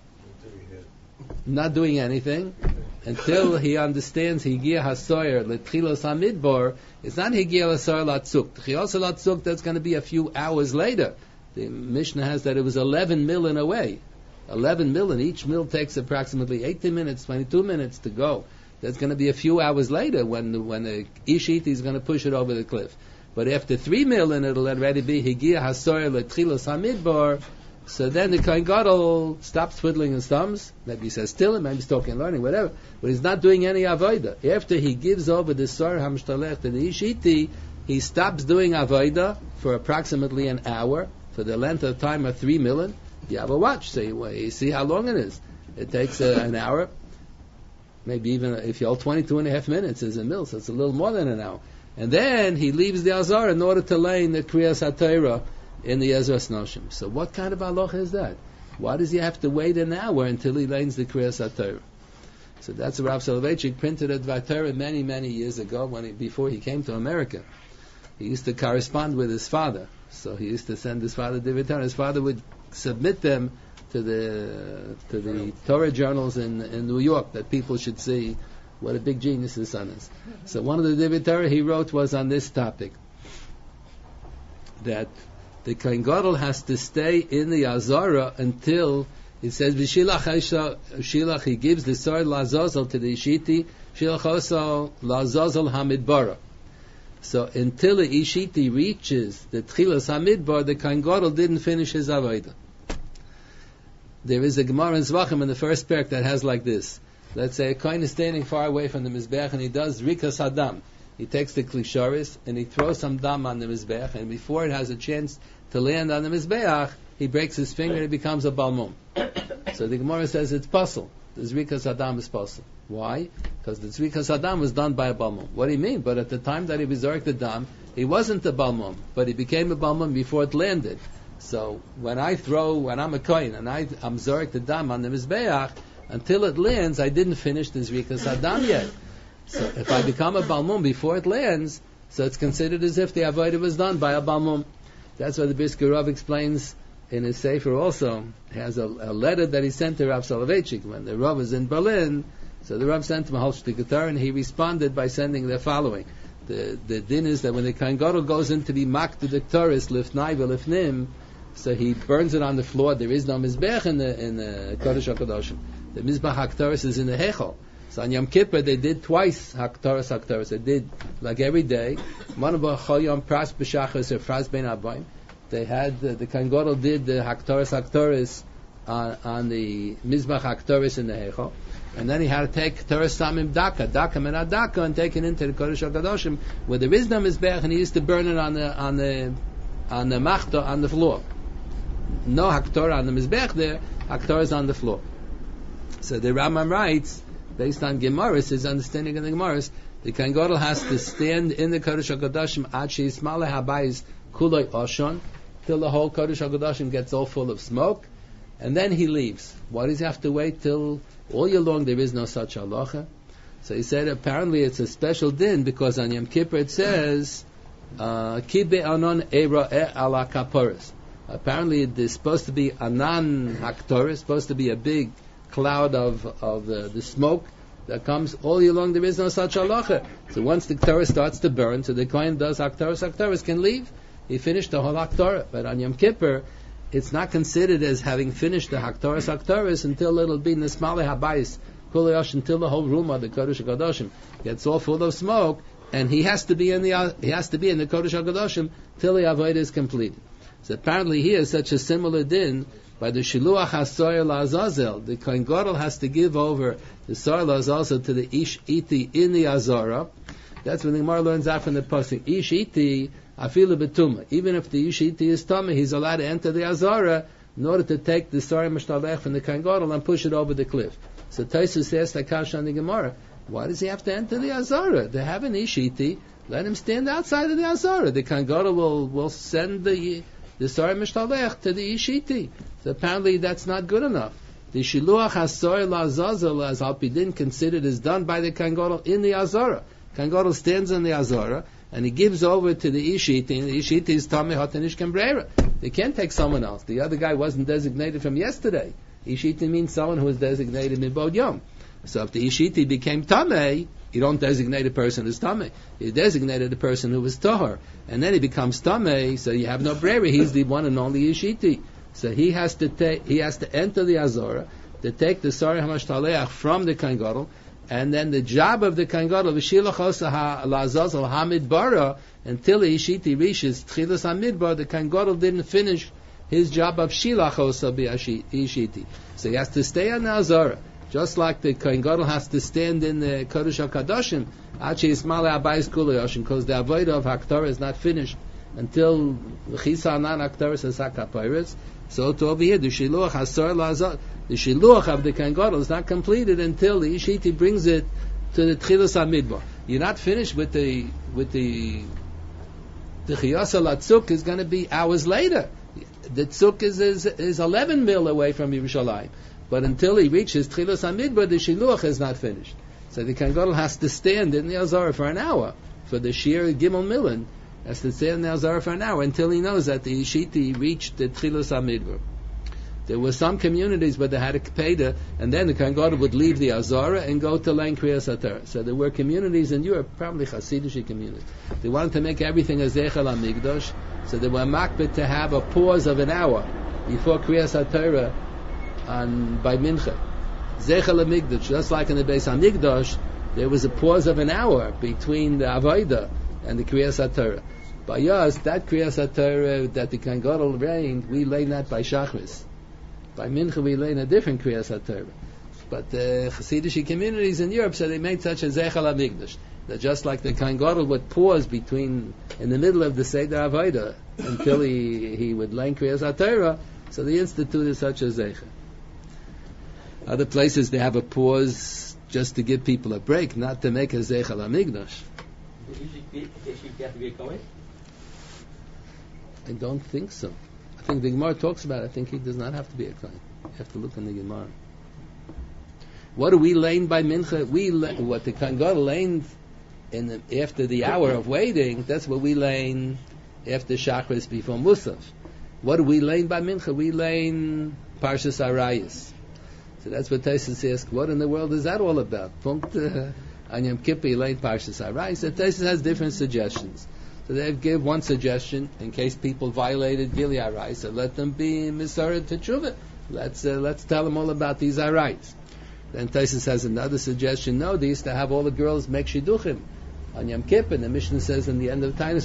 not doing anything, until he understands Higia Hasoyer L'Tchilos HaMidbar. It's not Higia Hasoyer Latzuk. Tchilos Latzuk, that's going to be a few hours later. The Mishnah has that it was eleven milin away. eleven milin, each mil takes approximately eighteen minutes, twenty-two minutes to go. That's going to be a few hours later when the, when the Ishit is going to push it over the cliff. But after three milin, it'll already be Higia Hasoyer L'Tchilos HaMidbar. So then the Kohen Gadol stops twiddling his thumbs. Maybe he says still, maybe he's talking, learning, whatever. But he's not doing any avodah. After he gives over the Sar HaMishtalech to the Ishiti, he stops doing avodah for approximately an hour, for the length of time of three milin. You have a watch, so you, you see how long it is. It takes uh, an hour. Maybe even if you hold twenty-two and a half minutes is a mil, so it's a little more than an hour. And then he leaves the Azar in order to lay in the Kriyas HaTorah in the Ezras Noshim. So what kind of halacha is that? Why does he have to wait an hour until he lays the Kriyas HaTorah? So that's what Rav Soloveitchik printed at Dvar many, many years ago when he, before he came to America. He used to correspond with his father. So he used to send his father Divrei Torah. His father would submit them to the to the Torah journals in in New York that people should see what a big genius his son is. So one of the Divrei Torah he wrote was on this topic, that the Kohen Gadol has to stay in the Azara until it says V'shilach Aisha Shilach, he gives the sword Lazazel to the Ishiti, Shilach also Lazazel Hamidbara. So until the Ishiti reaches the Tchilas Hamidbar, the Kohen Gadol didn't finish his Avodah. There is a Gemara in Zvachim in the first parak that has like this. Let's say a Kohen is standing far away from the Mizbeach and he does Rikas Hadam. He takes the Klisharis and he throws some dam on the Mizbeach, and before it has a chance to land on the Mizbeach, he breaks his finger and it becomes a Balmum. So the Gemara says it's puzzle. The Zrikas Hadam is puzzle. Why? Because the Zrikas Hadam was done by a Balmum. What do you mean? But at the time that he was Zarek the Dam, he wasn't a Balmum, but he became a Balmum before it landed. So when I throw, when I'm a Kohen and I, I'm Zarek the Dam on the Mizbeach, until it lands, I didn't finish the Zrikas Hadam yet. So if I become a Balmum before it lands, so it's considered as if the Avodah was done by a Balmum. That's why the Brisker Rav explains in his Sefer also. He has a, a letter that he sent to Rav Soloveitchik when the Rav was in Berlin. So the Rav sent him a whole shtigatar, and he responded by sending the following. The the din is that when the Kohen Gadol goes in to be mak to the Torah, lifnai v'lifnim, so he burns it on the floor. There is no mizbech in the in the Kodesh HaKadoshim. The mizbech HaKtoris is in the Hechel. So on Yom Kippur they did twice Haktoris Haktoris. They did like every day. Manabah Choyom Pras B'Shachos or Pras Ben Abayim. They had the, the Kohen Gadol did the Haktoris Haktoris on, on the Mizbach Haktoris in the Heichal, and then he had to take Toras Samim Daka, Daka Menad Daka, and take it into the Kodesh HaKadoshim where there is no Mizbech, and he used to burn it on the on the on the Machta on the floor. No Haktorah on the Mizbech there, Haktorah is on the floor. So the Rambam writes, based on Gemaris, his understanding of the Gemaris, the Kohen Gadol has to stand in the Kodesh HaKadoshim ad she'ismaleh habayis kuloi oshon, till the whole Kodesh HaKadoshim gets all full of smoke, and then he leaves. Why does he have to wait till all year long? There is no such halacha. So he said apparently it's a special din because on Yom Kippur it says ki be'anon eira'eh ala kaporos. Apparently there's supposed to be anan haktoris, supposed to be a big cloud of of the, the smoke that comes all year long. There is no such halacha. So once the Torah starts to burn, so the Kohen does haktoris, haktoris can leave. He finished the whole Haktorah. But on Yom Kippur, it's not considered as having finished the Haktoras Haktoras until it'll be Nismale Habayis Kuliyosh, until the whole room of the Kodesh HaKadoshim gets all full of smoke, and he has to be in the he has to be in the Kodesh HaKadoshim till the Avodah is completed. So apparently here is such a similar din by the Shiluach HaSoyer LaAzazel. The Kohen Gadol has to give over the Soyer LaAzazel to the Ish Iti in the Azara. That's when the Gemara learns out from the pasuk. Ish Iti Afilu betuma. Even if the Yishiti is tummy, he's allowed to enter the Azara in order to take the Sari Mishtalech from the Kohen Gadol and push it over the cliff. So Taisus says to Kasha on the Gemara, why does he have to enter the Azara? They have an Ishiti, let him stand outside of the Azara. The Kohen Gadol will, will send the the Sari Mishtalech to the Ishiti. So apparently that's not good enough. The Shiluach HaSoyer LaAzazel, as Alpidin considered, is done by the Kohen Gadol in the Azara. Kohen Gadol stands in the Azara, and he gives over to the Ishiti, and the Ishiti is Tameh Hatanish Kambrera. They can't take someone else. The other guy wasn't designated from yesterday. Ishiti means someone who was designated Mibod Yom. So if the Ishiti became Tameh, you don't designate a person as Tameh. You designated a person who was Tahor. And then he becomes Tameh, so you have no Brera. He's the one and only Ishiti. So he has to take, he has to enter the Azora to take the Sari HaMashtaleach from the Kohen Gadol. And then the job of the Kohen Gadol, V'shilach osa la'azazal hamidbara, until the Ishiti reaches Tchilas hamidbar, the Kohen Gadol didn't finish his job of Shilach osa Ishiti. So he has to stay on the Azara. Just like the Kohen Gadol has to stand in the Kodesh HaKadoshim, Achi Ismale Abayis Kulayoshin, because the Avodah of Haktorah is not finished until Chisa Anan Haktorah says HaKapiris. So to over here, the Shiluach HaSor La'azal, the Shiluach of the Kohen Gadol is not completed until the Ishiti brings it to the Tchilas HaMidbar. You're not finished with the with the the Chiyasa Latzuk is going to be hours later. The Tzuk is, is is eleven mil away from Yerushalayim. But until he reaches Tchilas HaMidbar, the Shiluach is not finished. So the Kohen Gadol has to stand in the Azara for an hour. For the Shir Gimel Milan, has to stand in the Azara for an hour until he knows that the Yishiti reached the Tchilas HaMidbar. There were some communities where they had a Kpeda, and then the Kohen Gadol would leave the Azara and go to Lein Kriyas HaTorah. So there were communities in Europe, probably Hasidic communities. They wanted to make everything a Zeichel HaMikdash, so they were makbet to have a pause of an hour before Kriyas HaTorah and by Mincha. Zeichel HaMikdash, just like in the Beis HaMikdash, there was a pause of an hour between the Avodah and the Kriyas HaTorah. By us, that Kriyas HaTorah that the Kohen Gadol reigned, we lay that by Shachris. By Mincha we lay in a different Kriyas HaTorah. But the Hasidic communities in Europe, so they made such a Zeichel HaMikdash, that just like the Kohen Gadol would pause between, in the middle of the Seder Avodah, until he, he would lay in Kriyas HaTorah, so they instituted such a Zeichel. Other places they have a pause just to give people a break, not to make a Zeichel HaMikdash. I don't think so. I think the Gemara talks about it. I think he does not have to be a Kohen. You have to look in the Gemara. What do we lane by Mincha? We la- what the Kohen Gadol laned in the, after the hour of waiting. That's what we lane after Shachris before Musaf. What do we lane by Mincha? We lane Parshas Arayis. So that's what Taisus asks. What in the world is that all about? Punkt uh, on Yom Kippur lane Parshas Arayis. So Taisus has different suggestions. So they give one suggestion in case people violated Gili Arayis, so let them be Misarid to Tshuva. Let's uh, let's tell them all about these Arayis. Then Taisus has another suggestion. No, they used to have all the girls make shidduchim on Yom Kippur. And the Mishnah says in the end of Tainus,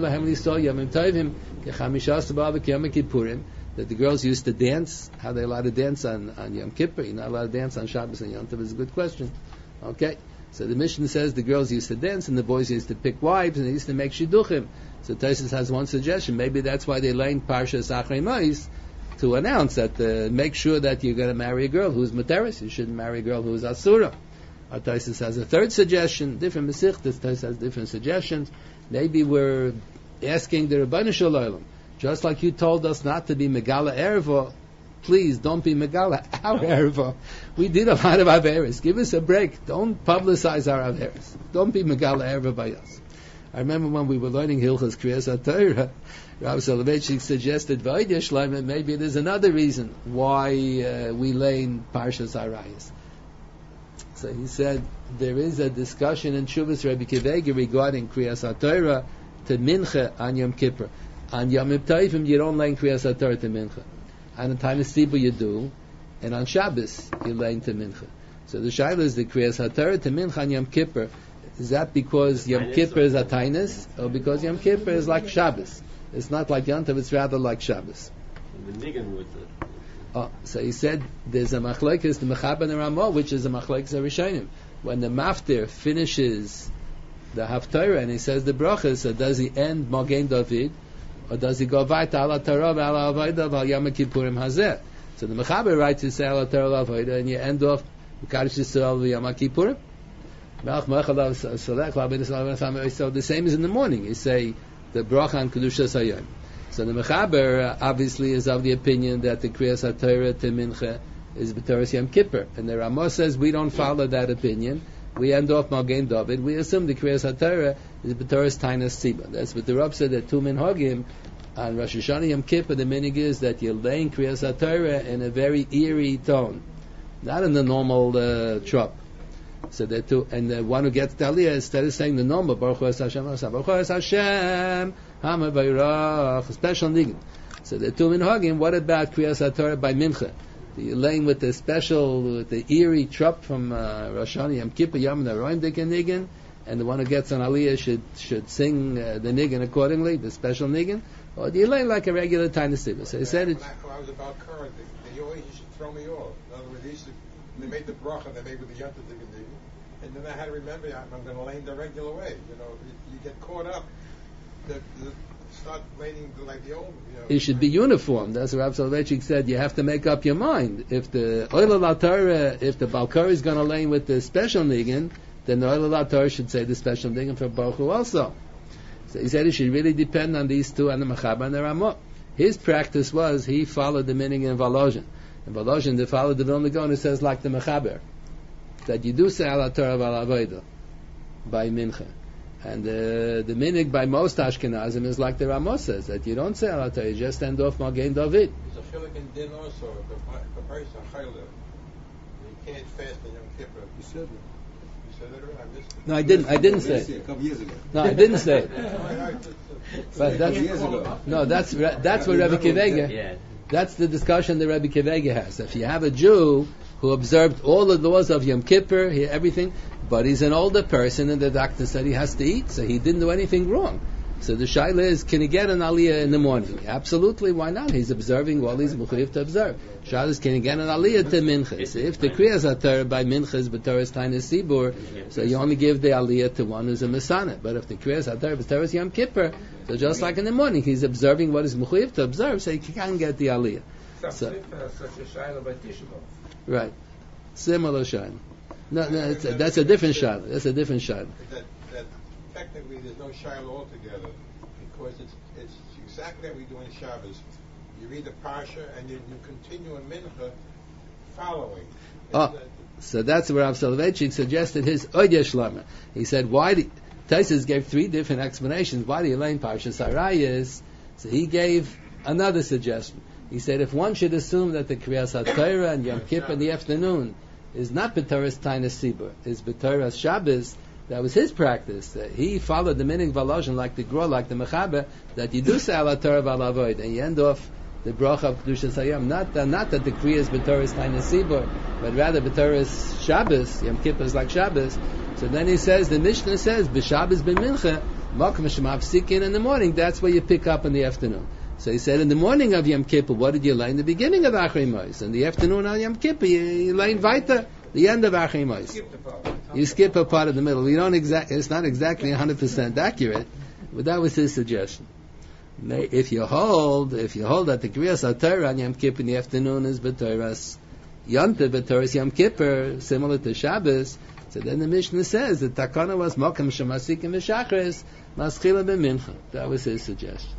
that the girls used to dance. How they allowed to dance on, on Yom Kippur? You're not allowed to dance on Shabbos and Yom Tov. Is a good question. Okay. So the Mishnah says the girls used to dance and the boys used to pick wives and they used to make shidduchim. So Taisus has one suggestion. Maybe that's why they learned Parshas Achrei Mos to announce that uh, make sure that you're going to marry a girl who's Materis. You shouldn't marry a girl who's Asura. Or Taisus has a third suggestion. Different Mesichtas, Taisus has different suggestions. Maybe we're asking the Rebbeinu Shalom, just like you told us not to be Megala Erva, please don't be Megala our Erva. We did a lot of Averis. Give us a break. Don't publicize our Averis. Don't be Megala Erva by us. I remember when we were learning Hilchas Kriyas HaTorah, Rav Soloveitchik suggested Vaydia Shloimeh, maybe there's another reason why uh, we lay in Parshas Arayis. So he said there is a discussion in Shuvas Rabbi Kivegi regarding Kriyas HaTorah to Mincha on Yom Kippur. On Yom Tovim you don't lay in Kriyas HaTorah to Mincha. On the time of Sibur you do, and on Shabbos you lay in to Mincha. So the Shaila is the Kriyas HaTorah to Mincha on Yom Kippur. Is that because Yom Kippur is a Tainus, or because Yom Kippur is like Shabbos? It's not like Yom Tov, it's rather like Shabbos. The Nigan with it. Oh, so he said there's a machlekes, the Mechaber and Ramah, which is a machlekes Rishonim. When the Maftir finishes the Haftarah and he says the brachas, so does he end Magen David, or does he go Vaita ala Torah ala Avodah al Yom Kippurim Hazeh? So the Mechaber writes to say ala Torah ala Avodah, and you end off Mekadosh Yisrael Yom Kippurim. So the same as in the morning. You say the bracha on Kedushas Hayom. So the Mechaber uh, obviously is of the opinion that the Kriyas HaTorah to Mincha is B'Toras Yom Kippur. And the Ramah says we don't follow that opinion. We end off Magen David. We assume the Kriyas HaTorah is B'Toras Tainas Siba. That's what the Rav said that two minhagim on Rosh Hashanah Yom Kippur. The minhag is that you're laying Kriyas HaTorah in a very eerie tone, not in the normal uh, trop. So that two, and the one who gets the Aliyah, instead of saying the normal Baruch Hu Hashem, Baruch Hu Hashem, Hama Vayrach, special nigun. So the two minhagim. What about Kriyas HaTorah by Mincha? You're laying with the special, with the eerie trop from uh, Rosh Hashanah Yom Kippur, Yom Naroim Dik nigun, and the one who gets an Aliyah should should sing uh, the nigun accordingly, the special nigun, or do you lay like a regular time of Siva? So he said it. When I, when I was about current, they, they always used to throw me off. In other words, they used to, they made the bracha, they made with the yanta digun, and then I had to remember I'm, I'm going to lane the regular way. You know, you, you get caught up. The, the, start laning like the old. You know, it should be uniform. That's what Rav Soloveitchik said. You have to make up your mind. If the Oil al Torah, if the Balkar is going to lane with the special nigun, then the Oil al Torah should say the special nigun for Baruch Hu also. So he said it should really depend on these two, and the Mechaber and the Ramah. His practice was he followed the meaning in Volozhin. And Volozhin, the follow the Vilna Gaon, it says like the Mechaber, that you do say ala Torah vala avodah by mincha. And uh, the minig by most Ashkenazim is like the Ramos says, that you don't say ala Torah, you just end off Magen David. There's a chilik in din also, the person chayla, you can't fast in Yom Kippur. You said it. You said it right? I missed it. No, I didn't. I didn't say it. it. A couple years ago. No, I didn't say it. All right, all right, that's- But that's years ago. no, that's re- that's what Rebbe Kivega. Yeah. That's the discussion that Rebbe Kivega has. If you have a Jew who observed all the laws of Yom Kippur, he, everything, but he's an older person, and the doctor said he has to eat, so he didn't do anything wrong. So the shaila is, can he get an aliyah in the morning? Absolutely, why not? He's observing what he's mechuyev to observe. Shaila is, can he get an aliyah to mincha? So if the kriyas are Torah by mincha is b'Torah's tainis sibur, so you only give the aliyah to one who's a mesana. But if the kriyas are Torah b'Torah's Yom Kippur, so just like in the morning, he's observing what is mechuyev to observe, so he can get the aliyah. Such So- a such a shayla by Tisha B'Av. Right. Similar shaila. No, no, it's a, that's a different shaila. That's a different shaila. that, that technically there's no shiloh altogether because it's it's exactly what we do in Shabbos. You read the parsha and you, you continue in mincha following. Oh, so that's where Rav Soloveitchik suggested his Oidya Shlama. He said, why do, Taisus gave three different explanations. Why do you learn Parshas Harayos? So he gave another suggestion. He said, if one should assume that the Kriyas HaTorah and Yom Kippur in the afternoon is not B'Torah's Tainus Sibur, is B'Torah's Shabbos, that was his practice. Uh, he followed the minig Volozhin like the Gro, like the Mechaber, that you do say ala Torah v'ala avoid, and you end off the bracha of Kedushas Hayom. Not, uh, not that the Kriya is B'Torah's Tainus Sibur, but rather B'Torah's Shabbos. Yom Kippur is like Shabbos. So then he says, the Mishnah says, B'Shabbos ben Mincha, Makom Shemavsikin in the morning, that's where you pick up in the afternoon. So he said, in the morning of Yom Kippur, what did you learn? The beginning of Achrei Mos. In the afternoon of Yom Kippur, you, you learn Vaita, the end of Achrei Mos. Skip the part. You skip a part of the middle. We don't exact. It's not exactly one hundred percent accurate, but that was his suggestion. May- If you hold, if you hold that the Kriyas HaTorah on Yom Kippur in the afternoon is B'Torah's Yom Tov, B'Torah's Yom Kippur, similar to Shabbos, so then the Mishnah says that Takana was Mokem Shemasikim V'Shachris Maschila B'Mincha. That was his suggestion.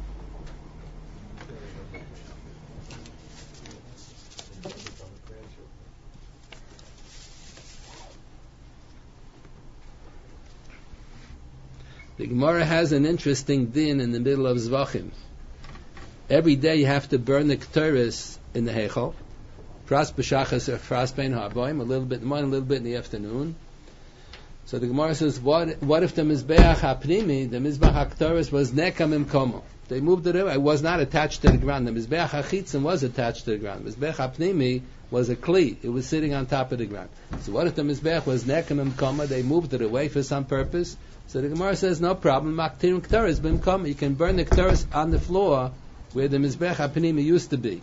The Gemara has an interesting din in the middle of Zvachim. Every day you have to burn the Ketores in the Heichal. Pras b'shachas or pras bein ha'avoim, a little bit in the morning, a little bit in the afternoon. So the Gemara says, what, what if the Mizbeach HaPnimi, the Mizbeach HaKetores was nekam imkomo? They moved it away. It was not attached to the ground. The Mizbeach HaChitzim was attached to the ground. Mizbeach HaPnimi was a kli. It was sitting on top of the ground. So what if the Mizbeach was nekam imkomo? They moved it away for some purpose. So the Gemara says, no problem. Maktirim Ketores b'imkom. You can burn the Ketores on the floor where the Mizbeach HaPnimi used to be.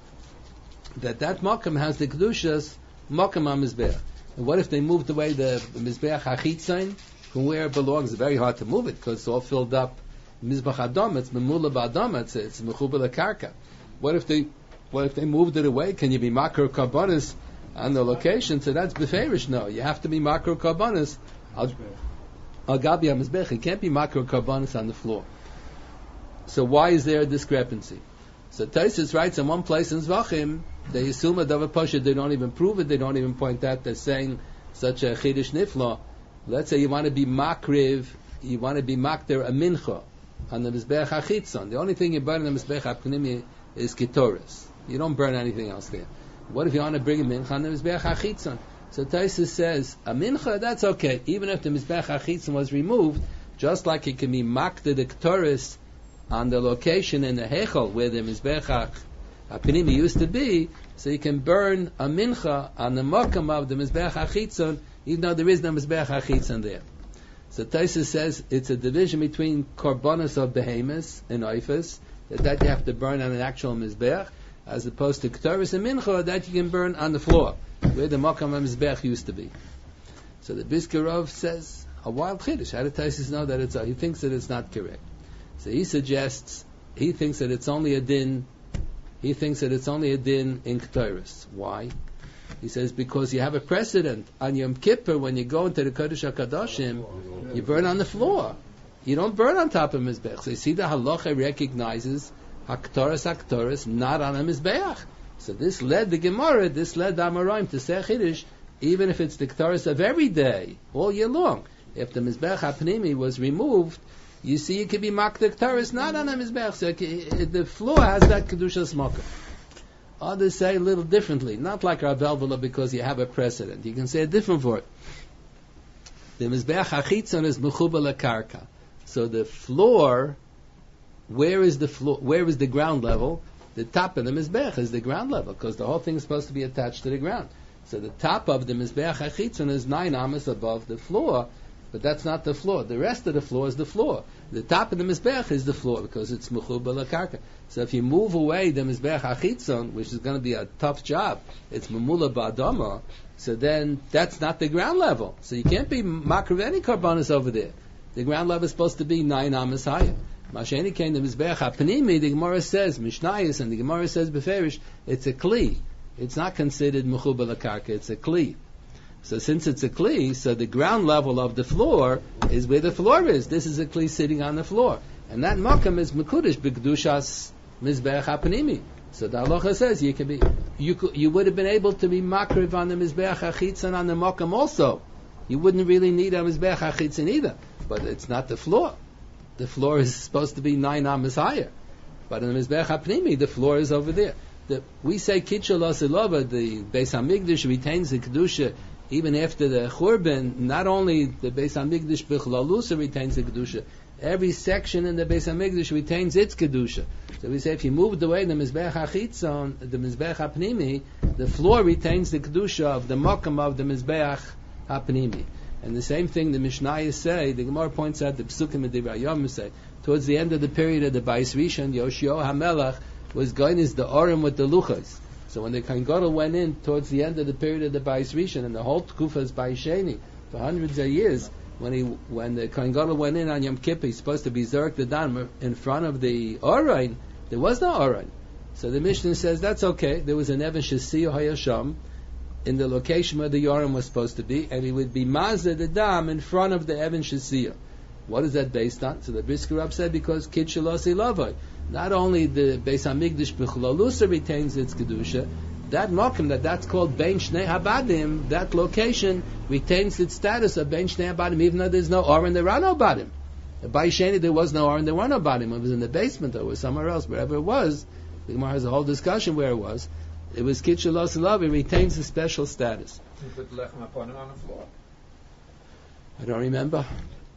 That that Mokum has the Kedushas Mokum HaMizbeach. And what if they moved away the Mizbeach HaChitzon from where it belongs? It's very hard to move it because it's all filled up. Mizbeach Adom, it's Memula Ba'adom, it's, it's Mechubel Karka. What if they what if they moved it away? Can you be Makro Karbonis on the location? So that's Beferish. No, you have to be Makro Karbonis Al Gabi HaMizbeach. You can't be Makro Karbonis on the floor. So why is there a discrepancy? So Taisus writes in one place in Zvachim, they assume a Davar Pasha, they don't even prove it, they don't even point out, they're saying such a Chidish Nifla. Let's say you want to be Makriv, you want to be Makter a Mincha on the Mizbeach HaChitzon. The only thing you burn on the Mizbeach HaPnimi is Ketores. You don't burn anything else there. What if you want to bring a Mincha on the Mizbeach HaChitzon? So Taisus says, a Mincha, that's okay. Even if the Mizbeach HaChitzon was removed, just like it can be Makter the Ketores on the location in the Heichel where the Mizbeach HaPnimi used to be, so you can burn a mincha on the Mokum of the Mizbeach HaChitzon, even though there is no Mizbeach HaChitzon there. So Taisus says it's a division between Korbanos of Behemoths and Oifas, that, that you have to burn on an actual Mizbeach, as opposed to Ketores and Mincha, that you can burn on the floor, where the Mokum of Mizbeach used to be. So the Biskarov says, a wild Chiddush. How did Taisus know that it's, he thinks that it's not correct. So he suggests, he thinks that it's only a din, he thinks that it's only a din in Ketores. Why? He says, because you have a precedent. On Yom Kippur, when you go into the Kodesh HaKadoshim, you burn on the floor. You don't burn on top of Mizbeach. So you see the halacha recognizes HaKetoros HaKetoros not on a Mizbeach. So this led the Gemara, this led the Amoraim to say Chiddush, even if it's the Ketores of every day, all year long. If the Mizbech HaPnimi was removed, you see it could be Mak the Ketores not on the Mizbech. So it, the floor has that Kedushas Makkah. Others say a little differently, not like Rav Elvela because you have a precedent. You can say a different word. The Mizbech HaChitzon is Mechuba LaKarka. So the floor, where is the floor? Where is the ground level? The top of the Mizbech is the ground level, because the whole thing is supposed to be attached to the ground. So the top of the Mizbech HaChitzon is nine amas above the floor, but that's not the floor. The rest of the floor is the floor. The top of the Mizbech is the floor, because it's Mechuba LaKarka. So if you move away the Mizbech HaChitzon, which is going to be a tough job, it's Memula Ba'adama, so then that's not the ground level. So you can't be Makriv any Karbanis over there. The ground level is supposed to be nine amas higher. Masheni came the Mizbech HaPnimi, the Gemara says, Mishnayos, and the Gemara says Beferish, it's a Kli. It's not considered Mechuba LaKarka, it's a Kli. So since it's a Kli, so the ground level of the floor is where the floor is. This is a Kli sitting on the floor. And that Makam is Mekudesh, B'Kedushas Mizbech HaPnimi. So the halacha says you can be, you could, you would have been able to be Makriv on the Mizbech HaChitzon on the Makam also. You wouldn't really need a Mizbech HaChitzon either. But it's not the floor. The floor is supposed to be nine amas higher. But in the Mizbech HaPnimi, the floor is over there. The, we say Kitchel Asilova, the Beis HaMikdash retains the Kedusha even after the Churban. Not only the Beis HaMikdash B'chlalusa retains the Kedusha, every section in the Beis HaMikdash retains its Kedusha. So we say if you moved away the Mizbech HaChitzon, the Mizbech HaPnimi, the floor retains the Kedusha of the Makam of the Mizbech HaPnimi. And the same thing the Mishnayos say, the Gemara points out, the Psukim and the Rayom say, towards the end of the period of the Bais Rishon, Yoshio HaMelech was going as the Orim with the Luchas. So when the Kohen Gadol went in towards the end of the period of the Bais Rishon, and the whole Tkufa's Bais Sheni, for hundreds of years, when he when the Kohen Gadol went in on Yom Kippur, he's supposed to be Zerek the Dan in front of the Orain. There was no Orain. So the Mishnah says that's okay. There was an Even Shesiyo Hayasham in the location where the Yoram was supposed to be, and he would be Mazda the Dam in front of the Even Shesiyo. What is that based on? So the Brisker Rab said because Kid Shalosi Lavoi. Not only the Beis HaMikdash B'chlalusa retains its Kedusha, that Mokim, that that's called Bein Shnei Habadim, that location retains its status of Bein Shnei Habadim, even though there's no Oren, there are no Badim. By Sheni there was no Oren, there were no Badim. It was in the basement, or it was somewhere else, wherever it was. The Gemara has a whole discussion where it was. It was Kid Shalosi Lavoi, it retains a special status. You put Lechem HaPonim on the floor. I don't remember.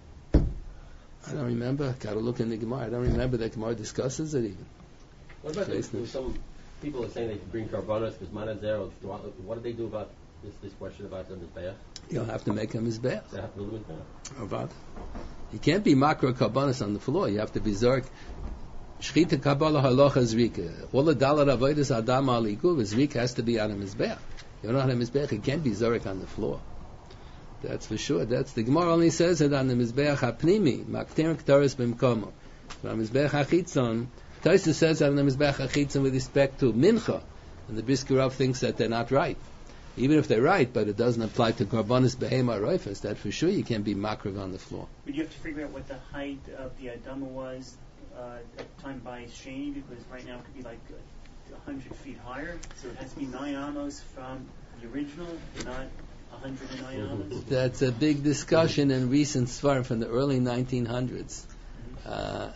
I don't remember. Got to look in the Gemara. I don't remember that Gemara discusses it even. What about the, some people are saying they can bring karbanos because manazero? What do they do about this, this question about the mizbeach? You'll have to make a mizbeach. They have to build a mizbeach. About you can't be makro karbanos on the floor. You have to be zork. Shchita kabbalah halacha zrika. All the dalar avodas adam aliku zrika has to be on a mizbeach. You don't have a mizbeach. It can't be zork on the floor. That's for sure. That's the Gemara only says it on the Mizbeach HaPnimi, Maktir K'taris B'mkomo. But on Mizbeach HaChitzon, Taisa says that on the Mizbeach HaChitzon with respect to Mincha, and the Brisker Rav thinks that they're not right. Even if they're right, but it doesn't apply to Karbanis Behema Roifas, that for sure you can't be Makriv on the floor. But you have to figure out what the height of the Adama was uh, at the time by Shani, because right now it could be like one hundred feet higher, so it has to be nine amos from the original, not one hundred nine amos. That's a big discussion in recent Sfarim from the early nineteen hundreds. Uh,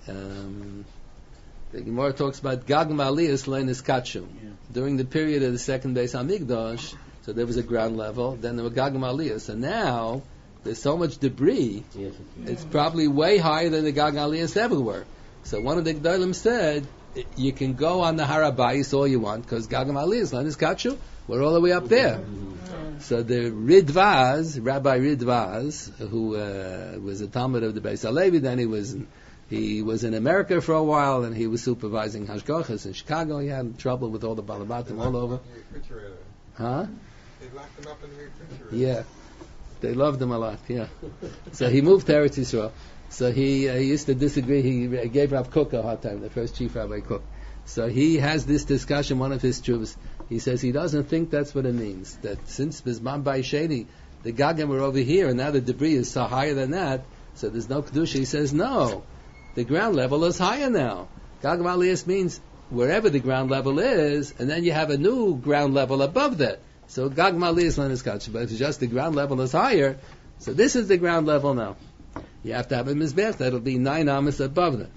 um, the Gemara talks about Gag Ma'aliyas Leinis Kachu. During the period of the second Beis HaMikdash, so there was a ground level, then there were Gag Ma'aliyas, and now there's so much debris, yes, it's probably way higher than the Gag Ma'aliyas ever were. So one of the Gdolim said, you can go on the Harabayis all you want, because Gag Ma'aliyas Leinis Kachu, we're all the way up there. So the Ridvaz, Rabbi Ridvaz, who uh, was a Talmud of the Beis Halevi, then he was in, he was in America for a while, and he was supervising Hashgochas in Chicago. He had trouble with all the Balabatim all over. Huh? They locked him up in the refrigerator. Yeah, they loved him a lot. Yeah. So he moved to Eretz Yisrael. So he uh, he used to disagree. He gave Rav Kook a hard time, the first chief Rabbi Kook. So he has this discussion. One of his troops, he says he doesn't think that's what it means. That since Bizman Bai Sheni, the Gagam were over here, and now the debris is so higher than that, so there's no kedusha. He says no, the ground level is higher now. Gagam Aliyas means wherever the ground level is, and then you have a new ground level above that. So Gag Mali is Leniskach, but if it's just the ground level is higher, so this is the ground level now. You have to have a Mizbech that'll be nine amas above that.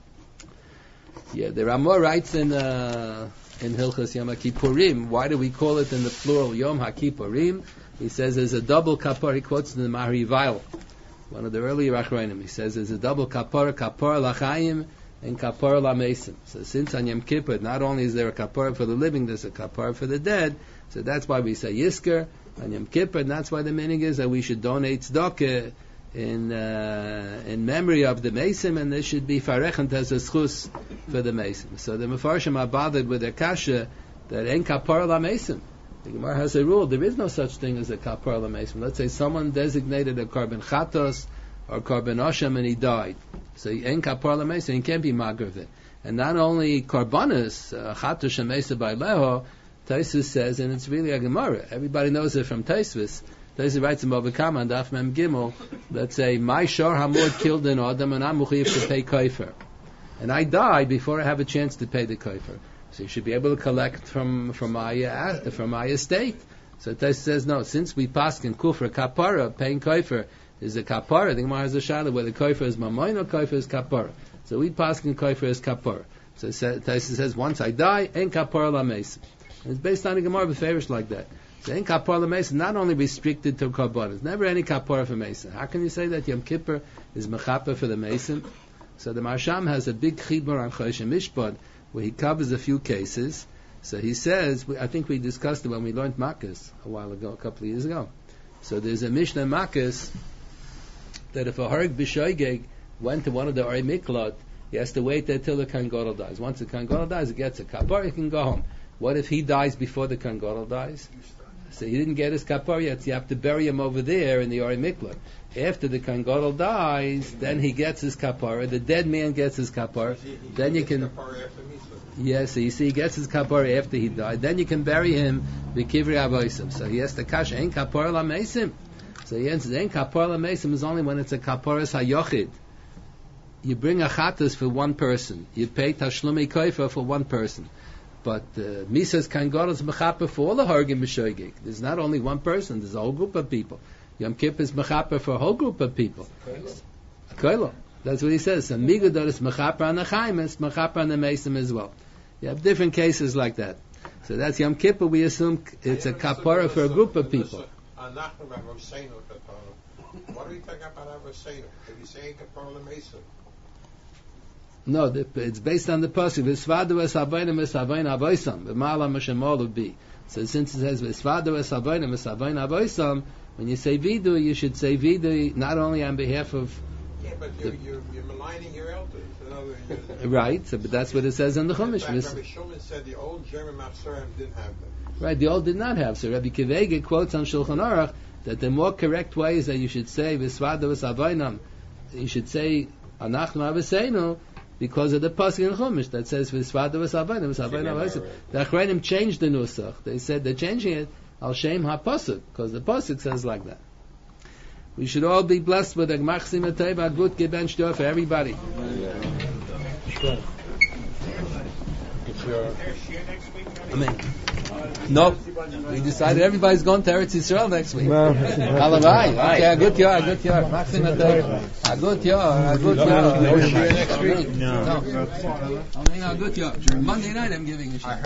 Yeah, there are more rights in uh, in Hilchas Yom HaKippurim. Why do we call it in the plural Yom HaKippurim? He says there's a double kapara. He quotes in the Maharivail, one of the earlier Achronim. He says there's a double kapara, kapara lachayim and kapara lamesim. So since on Yom Kippur, not only is there a kapara for the living, there's a kapara for the dead. So that's why we say Yisker on Yom Kippur, and that's why the meaning is that we should donate tzedakah in uh, in memory of the Mesim, and this should be farechant as a schus for the Mesim. So the Mefarshim are bothered with their kasha that ain't kapara la Mesim. The Gemara has a rule: there is no such thing as a kapara la Mesim. Let's say someone designated a korban chatos or korban osham and he died, so he ain't kapara la Mesim. He can't be mager of it. And not only korbanos chatos shemesa by leho, Taisvus says, and it's really a Gemara. Everybody knows it from Taisvus. Taisvus writes in Bava Kama and Daf Mem Gimel, let's say, my shor hamor killed an adam and I'm mechuyev to pay kofer. And I die before I have a chance to pay the kofer. So you should be able to collect from from my uh, from my estate. So Taisvus says, no, since we paskin kufra kapara, paying kofer is a kapara, the Gemara has a shadow whether kofer is mamoin or kofer is kapara. So we paskin kofer is kapara. So Taisvus says, once I die, en kapara la mesim. And it's based on a Gemara beferish like that. So in kapara l'meisa, not only restricted to korbanos, never any kapara for meisa. How can you say that Yom Kippur is mechaper for the mesim? So the Marsham has a big chibur on Chosh Mishpat where he covers a few cases. So he says, I think we discussed it when we learned Makkas a while ago, a couple of years ago. So there's a Mishnah Makkas that if a Harg B'Shoigeg went to one of the Orei Miklot, he has to wait there till the Kohen Gadol dies. Once the Kohen Gadol dies, he gets a kapara, he can go home. What if he dies before the Kohen Gadol dies? So he didn't get his kapara yet, so you have to bury him over there in the Orei Miklat. After the Kohen Gadol dies, then he gets his kapara. The dead man gets his kapara. Then you can... Yes, so you see, he gets his kapara after he died. Then you can bury him b'kivri avosim. So he has to kash, ain't kapara la mesim. So he answers, ain't kapara la mesim is only when it's a kaparas hayochid. You bring a chatas for one person. You pay tashlumei koifa for one person. But uh, Misas Kohen Gadol is mechaper for all the hargim b'shoigig. There's not only one person, there's a whole group of people. Yom Kippur is mechaper for a whole group of people. Koilo. That's what he says. So Migadol is mechaper on the chaim, it's mechaper on the mesim as well. You have different cases like that. So that's Yom Kippur, we assume it's a kapara for a group of people. What are we talking about Avosenu? If you say kapara l'mesim? No, the, it's based on the pasuk. V'svadu es havayim es havayim avoisam. V'ma'ala m'shemol would be. So since it says v'svadu es havayim es havayim avoisam, when you say vidu, you should say vidu not only on behalf of. Yeah, but you're, you're, you're maligning your elders. In other words, right. So, but that's what it says in the Chumash. Rabbi Shulman said the old German Machzorim didn't have them. Right, the old did not have. So Rabbi Kivege quotes on Shulchan Aruch that the more correct way is that you should say v'svadu es havayim. You should say anachnu avosenu. Because of the pasuk in Chumash that says v'svadu v'savayim v'savayim. The Achronim changed the nusach. They said they're changing it al shem ha-pasuk because the pasuk says like that. We should all be blessed with a gmachsim atayva good geben shtor for everybody. Amen. No, we decided everybody's going to Eretz Yisrael next week. Halavai. Okay, a good year, a good year. Maxim atayva. A good year, a good year. No shir next week? No. No. I mean, a good year. Monday night I'm giving a shir.